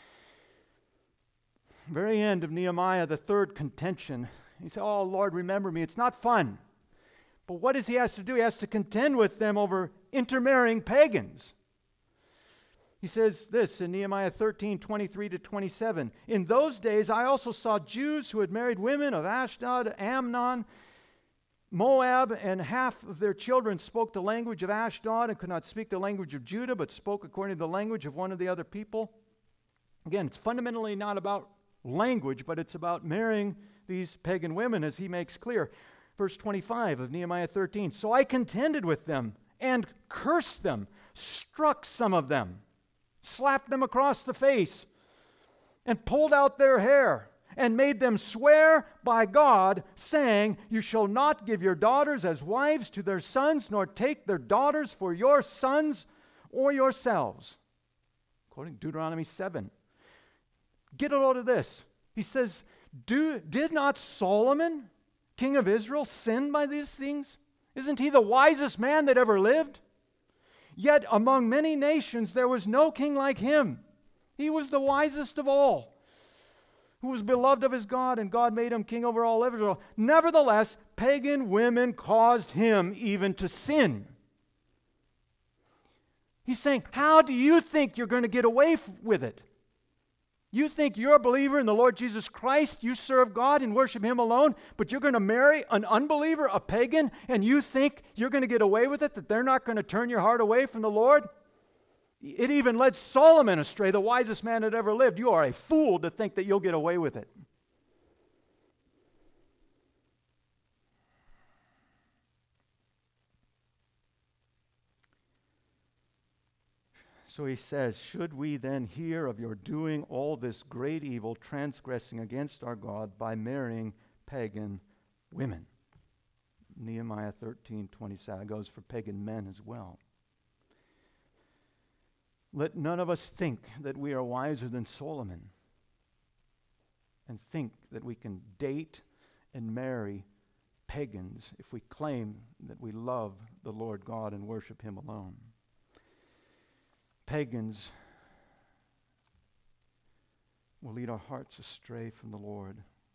Very end of Nehemiah, the third contention. He said, oh, Lord, remember me. It's not fun. But what does he have to do? He has to contend with them over intermarrying pagans. He says this in Nehemiah 13, 23 to 27. In those days I also saw Jews who had married women of Ashdod, Ammon, Moab, and half of their children spoke the language of Ashdod and could not speak the language of Judah, but spoke according to the language of one of the other people. Again, it's fundamentally not about language, but it's about marrying these pagan women, as he makes clear. Verse 25 of Nehemiah 13. So I contended with them and cursed them, struck some of them, slapped them across the face, and pulled out their hair, and made them swear by God, saying, you shall not give your daughters as wives to their sons, nor take their daughters for your sons or yourselves. Quoting Deuteronomy 7. Get a load of this. He says, did not Solomon, king of Israel, sin by these things? Isn't he the wisest man that ever lived? Yet among many nations there was no king like him. He was the wisest of all, who was beloved of his God, and God made him king over all Israel. Nevertheless, pagan women caused him even to sin. He's saying, how do you think you're going to get away with it? You think you're a believer in the Lord Jesus Christ, you serve God and worship Him alone, but you're going to marry an unbeliever, a pagan, and you think you're going to get away with it, that they're not going to turn your heart away from the Lord? It even led Solomon astray, the wisest man that ever lived. You are a fool to think that you'll get away with it. So he says, should we then hear of your doing all this great evil, transgressing against our God by marrying pagan women? Nehemiah 13:27 goes for pagan men as well. Let none of us think that we are wiser than Solomon and think that we can date and marry pagans if we claim that we love the Lord God and worship Him alone. Pagans will lead our hearts astray from the Lord.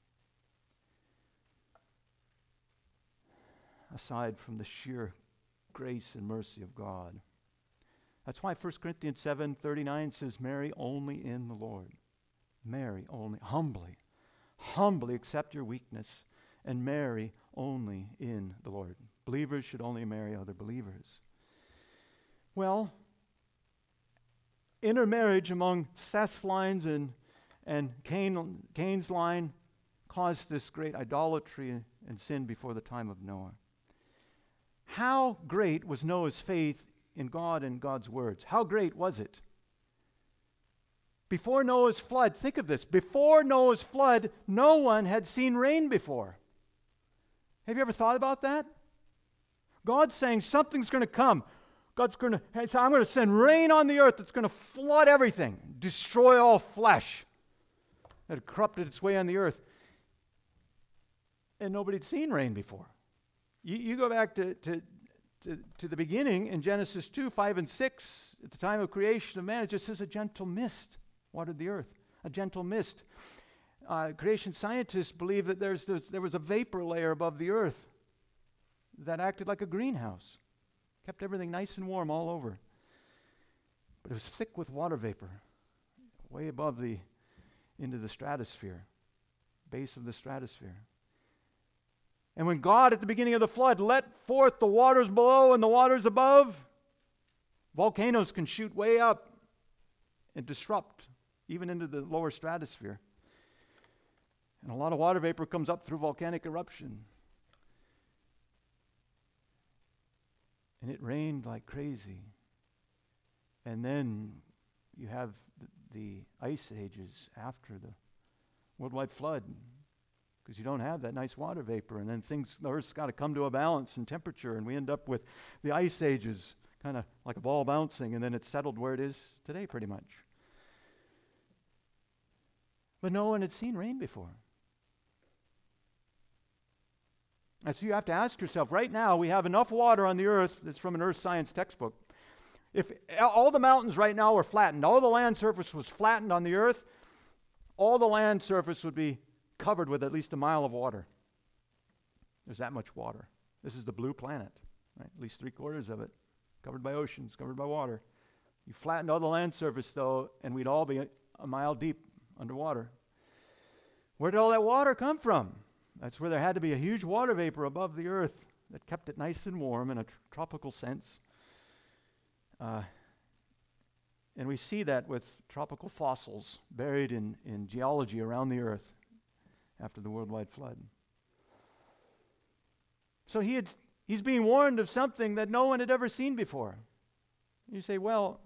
Aside from the sheer grace and mercy of God. That's why 1 Corinthians 7:39 says, marry only in the Lord. Marry only, humbly accept your weakness and marry only in the Lord. Believers should only marry other believers. Well, intermarriage among Seth's lines and Cain's line caused this great idolatry and sin before the time of Noah. How great was Noah's faith in God and God's words? How great was it? Before Noah's flood, think of this. Before Noah's flood, no one had seen rain before. Have you ever thought about that? God's saying something's going to come. God's going to say, I'm going to send rain on the earth that's going to flood everything, destroy all flesh that had corrupted its way on the earth. And nobody had seen rain before. You go back to the beginning in Genesis 2, 5, and 6, at the time of creation of man, it just says a gentle mist watered the earth, a gentle mist. Creation scientists believe that there was a vapor layer above the earth that acted like a greenhouse. Kept everything nice and warm all over. But it was thick with water vapor, way above into the stratosphere, base of the stratosphere. And when God, at the beginning of the flood, let forth the waters below and the waters above, volcanoes can shoot way up and disrupt even into the lower stratosphere. And a lot of water vapor comes up through volcanic eruption. And it rained like crazy. And then you have the ice ages after the worldwide flood, because you don't have that nice water vapor. And then the Earth's got to come to a balance in temperature, and we end up with the ice ages, kind of like a ball bouncing, and then it's settled where it is today pretty much. But no one had seen rain before. And so you have to ask yourself, right now we have enough water on the earth, that's from an earth science textbook. If all the mountains right now were flattened, all the land surface was flattened on the earth, all the land surface would be covered with at least a mile of water. There's that much water. This is the blue planet, right? At least 3/4 of it, covered by oceans, covered by water. You flattened all the land surface, though, and we'd all be a mile deep underwater. Where did all that water come from? That's where there had to be a huge water vapor above the earth that kept it nice and warm in a tropical sense. And we see that with tropical fossils buried in geology around the earth after the worldwide flood. So he's being warned of something that no one had ever seen before. You say, well,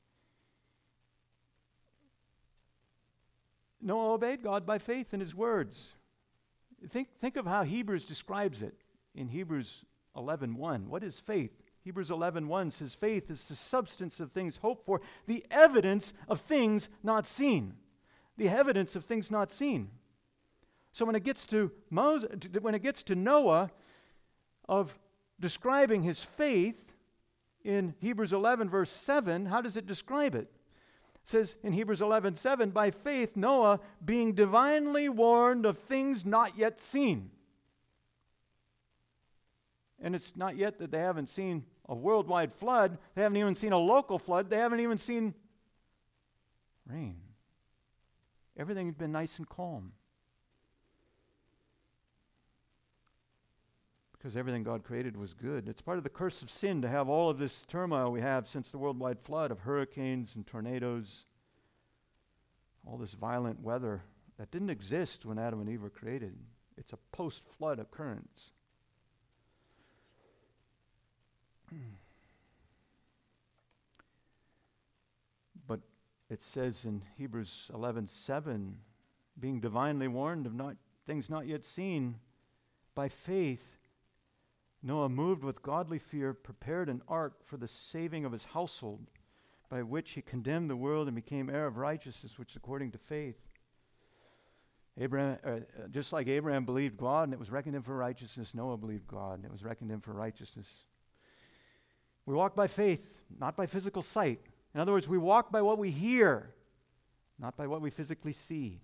Noah obeyed God by faith in his words. Think of how Hebrews describes it in Hebrews 11:1. What is faith? Hebrews 11:1 says, faith is the substance of things hoped for, the evidence of things not seen. The evidence of things not seen. So when it gets to Noah, of describing his faith in Hebrews 11 verse 7, how does it describe it? It says in Hebrews 11:7, by faith Noah, being divinely warned of things not yet seen. And it's not yet that they haven't seen a worldwide flood. They haven't even seen a local flood. They haven't even seen rain. Everything's been nice and calm. Because everything God created was good. It's part of the curse of sin to have all of this turmoil we have since the worldwide flood of hurricanes and tornadoes, all this violent weather that didn't exist when Adam and Eve were created. It's a post-flood occurrence. But it says in Hebrews 11:7, being divinely warned of things not yet seen, by faith Noah, moved with godly fear, prepared an ark for the saving of his household, by which he condemned the world and became heir of righteousness, which is according to faith. Just like Abraham believed God and it was reckoned him for righteousness, Noah believed God and it was reckoned him for righteousness. We walk by faith, not by physical sight. In other words, we walk by what we hear, not by what we physically see.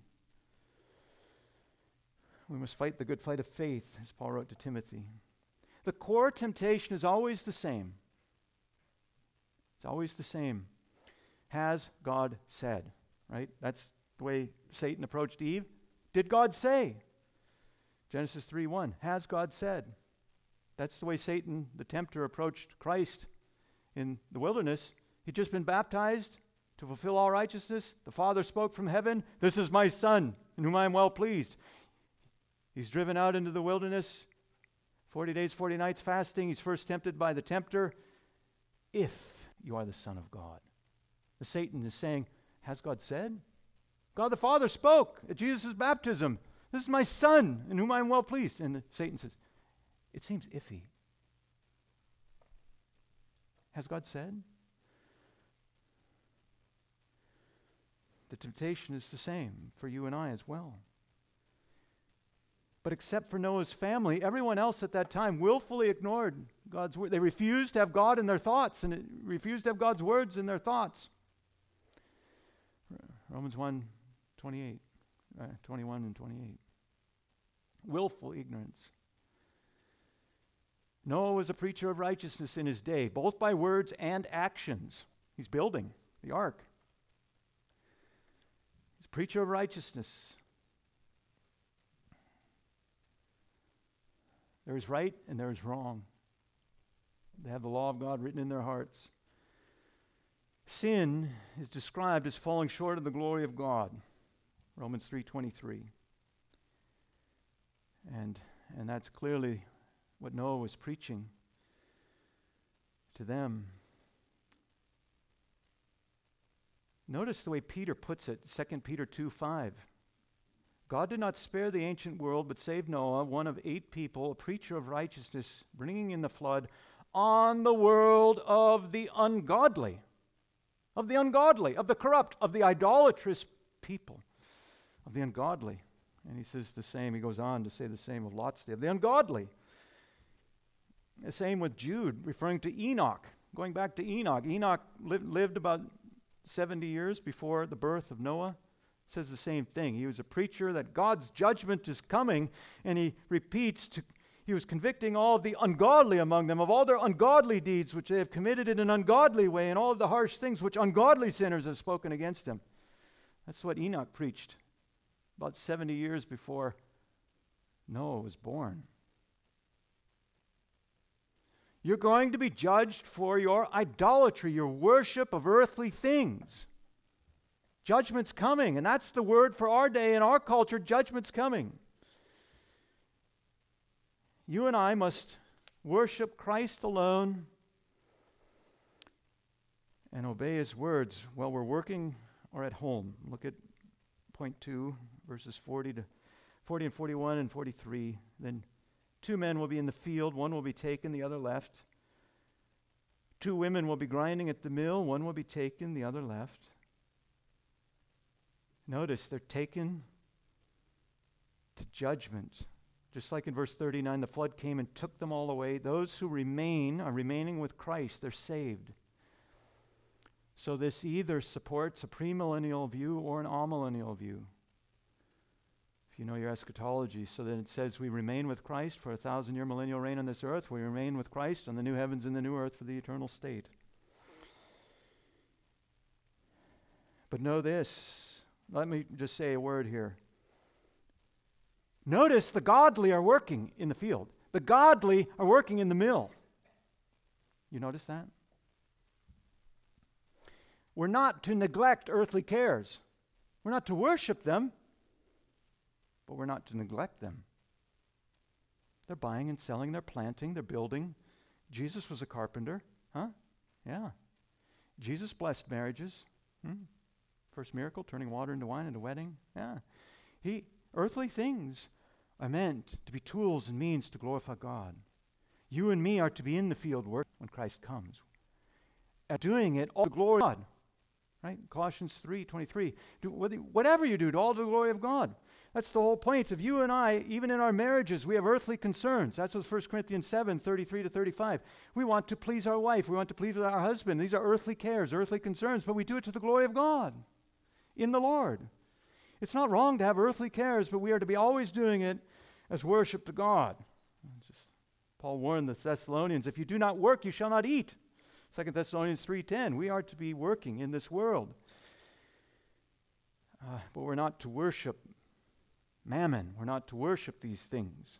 We must fight the good fight of faith, as Paul wrote to Timothy. The core temptation is always the same. It's always the same. Has God said? Right? That's the way Satan approached Eve. Did God say? Genesis 3:1. Has God said? That's the way Satan, the tempter, approached Christ in the wilderness. He'd just been baptized to fulfill all righteousness. The Father spoke from heaven, "This is my Son, in whom I am well pleased." He's driven out into the wilderness, 40 days, 40 nights fasting. He's first tempted by the tempter. If you are the Son of God. The Satan is saying, has God said? God the Father spoke at Jesus' baptism. This is my Son, in whom I am well pleased. And Satan says, it seems iffy. Has God said? The temptation is the same for you and I as well. But except for Noah's family, everyone else at that time willfully ignored God's word. They refused to have God in their thoughts and refused to have God's words in their thoughts. Romans 1:28, 21 and 28. Willful ignorance. Noah was a preacher of righteousness in his day, both by words and actions. He's building the ark. He's a preacher of righteousness. There is right and there is wrong. They have the law of God written in their hearts. Sin is described as falling short of the glory of God. Romans 3:23. And that's clearly what Noah was preaching to them. Notice the way Peter puts it, 2 Peter 2:5. God did not spare the ancient world, but saved Noah, one of 8 people, a preacher of righteousness, bringing in the flood on the world of the ungodly, of the corrupt, of the idolatrous people, of the ungodly. And he says the same, he goes on to say the same of Lot's day, of the ungodly. The same with Jude, referring to Enoch, going back to Enoch. Enoch lived about 70 years before the birth of Noah. Says the same thing. He was a preacher that God's judgment is coming, and he repeats, he was convicting all of the ungodly among them of all their ungodly deeds which they have committed in an ungodly way, and all of the harsh things which ungodly sinners have spoken against him. That's what Enoch preached about 70 years before Noah was born. You're going to be judged for your idolatry, your worship of earthly things. Judgment's coming, and that's the word for our day in our culture. Judgment's coming. You and I must worship Christ alone and obey His words while we're working or at home. Look at point 2, verses 40 and 41 and 43. Then 2 men will be in the field, one will be taken, the other left. 2 women will be grinding at the mill, one will be taken, the other left. Notice they're taken to judgment. Just like in verse 39, the flood came and took them all away. Those who remain are remaining with Christ. They're saved. So this either supports a premillennial view or an amillennial view. If you know your eschatology, so then it says we remain with Christ for 1,000-year millennial reign on this earth. We remain with Christ on the new heavens and the new earth for the eternal state. But know this. Let me just say a word here. Notice the godly are working in the field. The godly are working in the mill. You notice that? We're not to neglect earthly cares. We're not to worship them, but we're not to neglect them. They're buying and selling, they're planting, they're building. Jesus was a carpenter. Huh? Yeah. Jesus blessed marriages. First miracle, turning water into wine at a wedding. Yeah. Earthly things are meant to be tools and means to glorify God. You and me are to be in the field work when Christ comes. At doing it, all the glory of God. Right? Colossians 3:23. Whatever you do, to all the glory of God. That's the whole point of you and I, even in our marriages, we have earthly concerns. That's what 1 Corinthians 7:33-35. We want to please our wife. We want to please our husband. These are earthly cares, earthly concerns, but we do it to the glory of God in the Lord. It's not wrong to have earthly cares, but we are to be always doing it as worship to God. Paul warned the Thessalonians, if you do not work, you shall not eat. 2 Thessalonians 3:10, we are to be working in this world. But we're not to worship mammon. We're not to worship these things.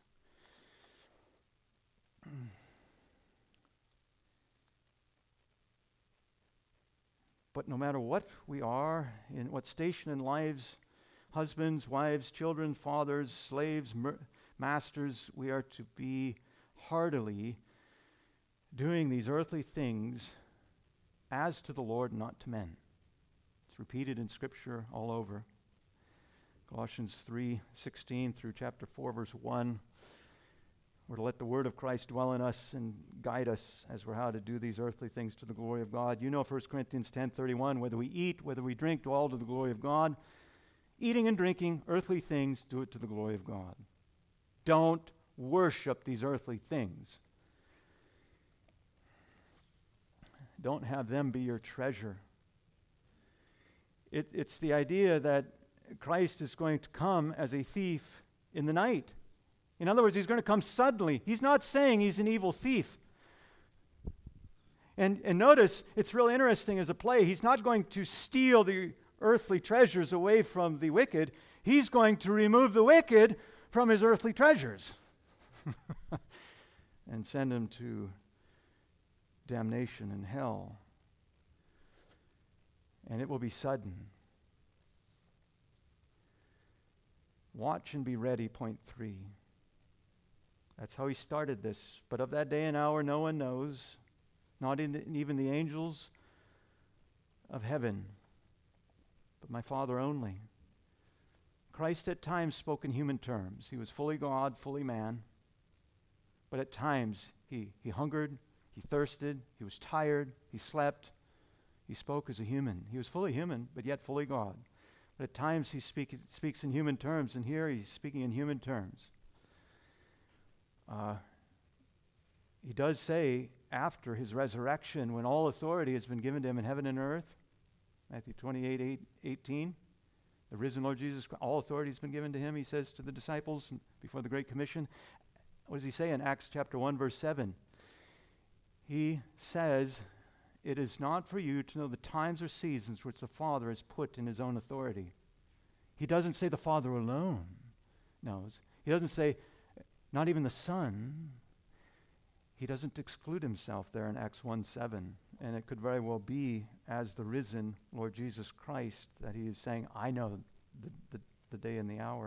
But no matter what we are, in what station in lives, husbands, wives, children, fathers, slaves, masters, we are to be heartily doing these earthly things as to the Lord, not to men. It's repeated in Scripture all over. Colossians 3:16 through chapter 4, verse 1. We're to let the word of Christ dwell in us and guide us as we're how to do these earthly things to the glory of God. You know 1 Corinthians 10:31, whether we eat, whether we drink, do all to the glory of God. Eating and drinking, earthly things, do it to the glory of God. Don't worship these earthly things. Don't have them be your treasure. It's the idea that Christ is going to come as a thief in the night. In other words, he's going to come suddenly. He's not saying he's an evil thief. And notice, it's real interesting as a play. He's not going to steal the earthly treasures away from the wicked. He's going to remove the wicked from his earthly treasures. and send them to damnation and hell. And it will be sudden. Watch and be ready, point 3. That's how he started this. But of that day and hour no one knows, not even the angels of heaven, but my Father only. Christ at times spoke in human terms. He was fully God, fully man. But at times he hungered, he thirsted, he was tired, he slept. He spoke as a human. He was fully human, but yet fully God. But at times he speaks in human terms, and here he's speaking in human terms. He does say after his resurrection, when all authority has been given to him in heaven and earth, Matthew 28:18, the risen Lord Jesus, all authority has been given to him, he says to the disciples before the Great Commission. What does he say in Acts chapter 1, verse 7? He says, it is not for you to know the times or seasons which the Father has put in his own authority. He doesn't say the Father alone knows. He doesn't say not even the Son. He doesn't exclude himself there in Acts 1:7. And it could very well be as the risen Lord Jesus Christ that he is saying, I know the day and the hour.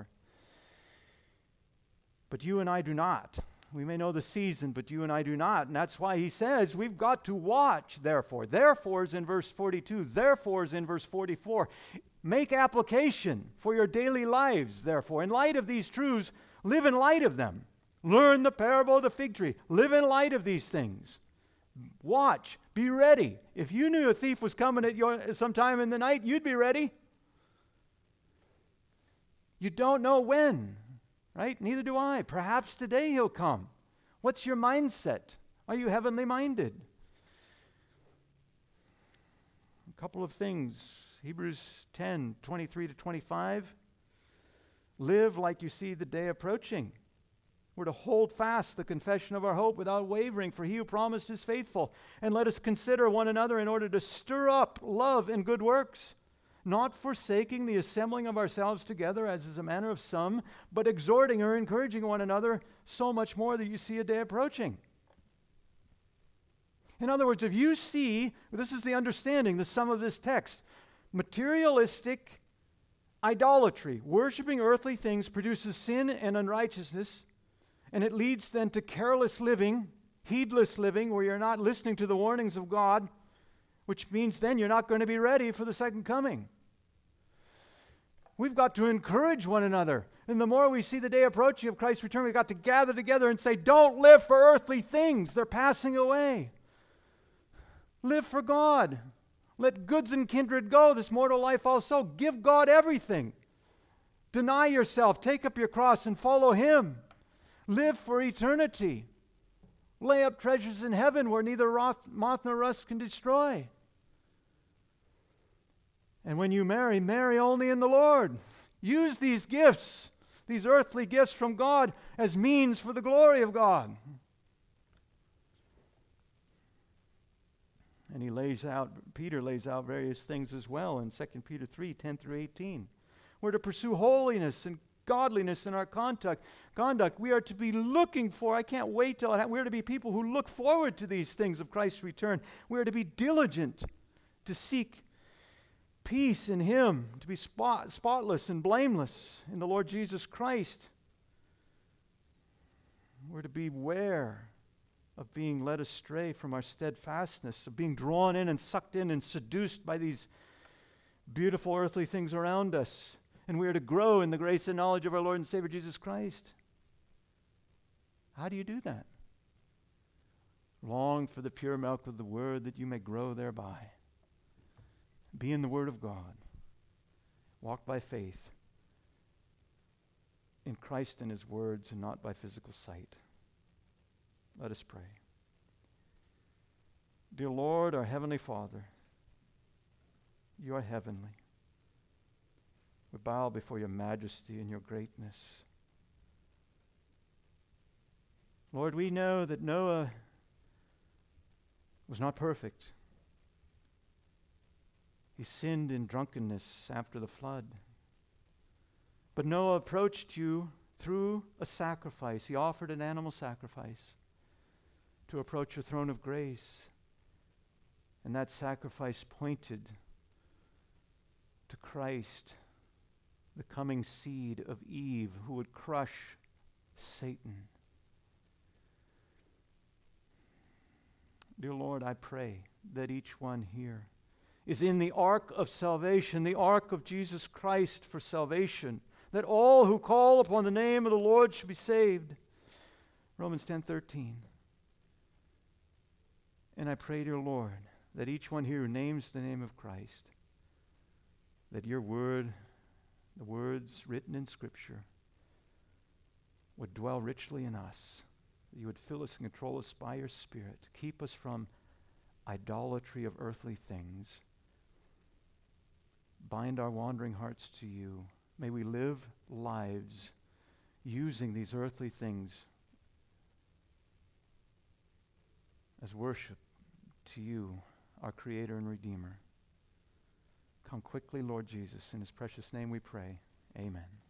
But you and I do not. We may know the season, but you and I do not. And that's why he says we've got to watch, therefore. Therefore is in verse 42. Therefore is in verse 44. Make application for your daily lives, therefore. In light of these truths, live in light of them. Learn the parable of the fig tree. Live in light of these things. Watch. Be ready. If you knew a thief was coming at sometime in the night, you'd be ready. You don't know when. Right? Neither do I. Perhaps today he'll come. What's your mindset? Are you heavenly minded? A couple of things. Hebrews 10:23-25. Live like you see the day approaching. We're to hold fast the confession of our hope without wavering, for he who promised is faithful. And let us consider one another in order to stir up love and good works, not forsaking the assembling of ourselves together, as is a manner of some, but exhorting or encouraging one another, so much more that you see a day approaching. In other words, if you see, this is the understanding, the sum of this text, materialistic idolatry, worshiping earthly things, produces sin and unrighteousness, and it leads then to careless living, heedless living, where you're not listening to the warnings of God, which means then you're not going to be ready for the second coming. We've got to encourage one another. And the more we see the day approaching of Christ's return, we've got to gather together and say, don't live for earthly things. They're passing away. Live for God. Let goods and kindred go, this mortal life also. Give God everything. Deny yourself, take up your cross, and follow him. Live for eternity. Lay up treasures in heaven where neither moth nor rust can destroy. And when you marry, marry only in the Lord. Use these gifts, these earthly gifts from God, as means for the glory of God. And Peter lays out various things as well in 2 Peter 3:10-18. We're to pursue holiness and godliness in our conduct. We are to be looking for, I can't wait till it happens. We are to be people who look forward to these things of Christ's return. We are to be diligent to seek peace in him, to be spotless and blameless in the Lord Jesus Christ. We're to beware of being led astray from our steadfastness, of being drawn in and sucked in and seduced by these beautiful earthly things around us. And we are to grow in the grace and knowledge of our Lord and Savior Jesus Christ. How do you do that? Long for the pure milk of the Word, that you may grow thereby. Be in the Word of God. Walk by faith in Christ and his words, and not by physical sight. Let us pray. Dear Lord, our Heavenly Father, you are heavenly. We bow before your majesty and your greatness. Lord, we know that Noah was not perfect. He sinned in drunkenness after the flood. But Noah approached you through a sacrifice. He offered an animal sacrifice. to approach your throne of grace. And that sacrifice pointed to Christ, the coming seed of Eve who would crush Satan. Dear Lord, I pray that each one here is in the ark of salvation, the ark of Jesus Christ for salvation, that all who call upon the name of the Lord should be saved. Romans 10:13. And I pray, dear Lord, that each one here who names the name of Christ, that your word, the words written in Scripture, would dwell richly in us, that you would fill us and control us by your Spirit, keep us from idolatry of earthly things, bind our wandering hearts to you. May we live lives using these earthly things as worship to you, our Creator and Redeemer. Come quickly, Lord Jesus. In his precious name we pray. Amen.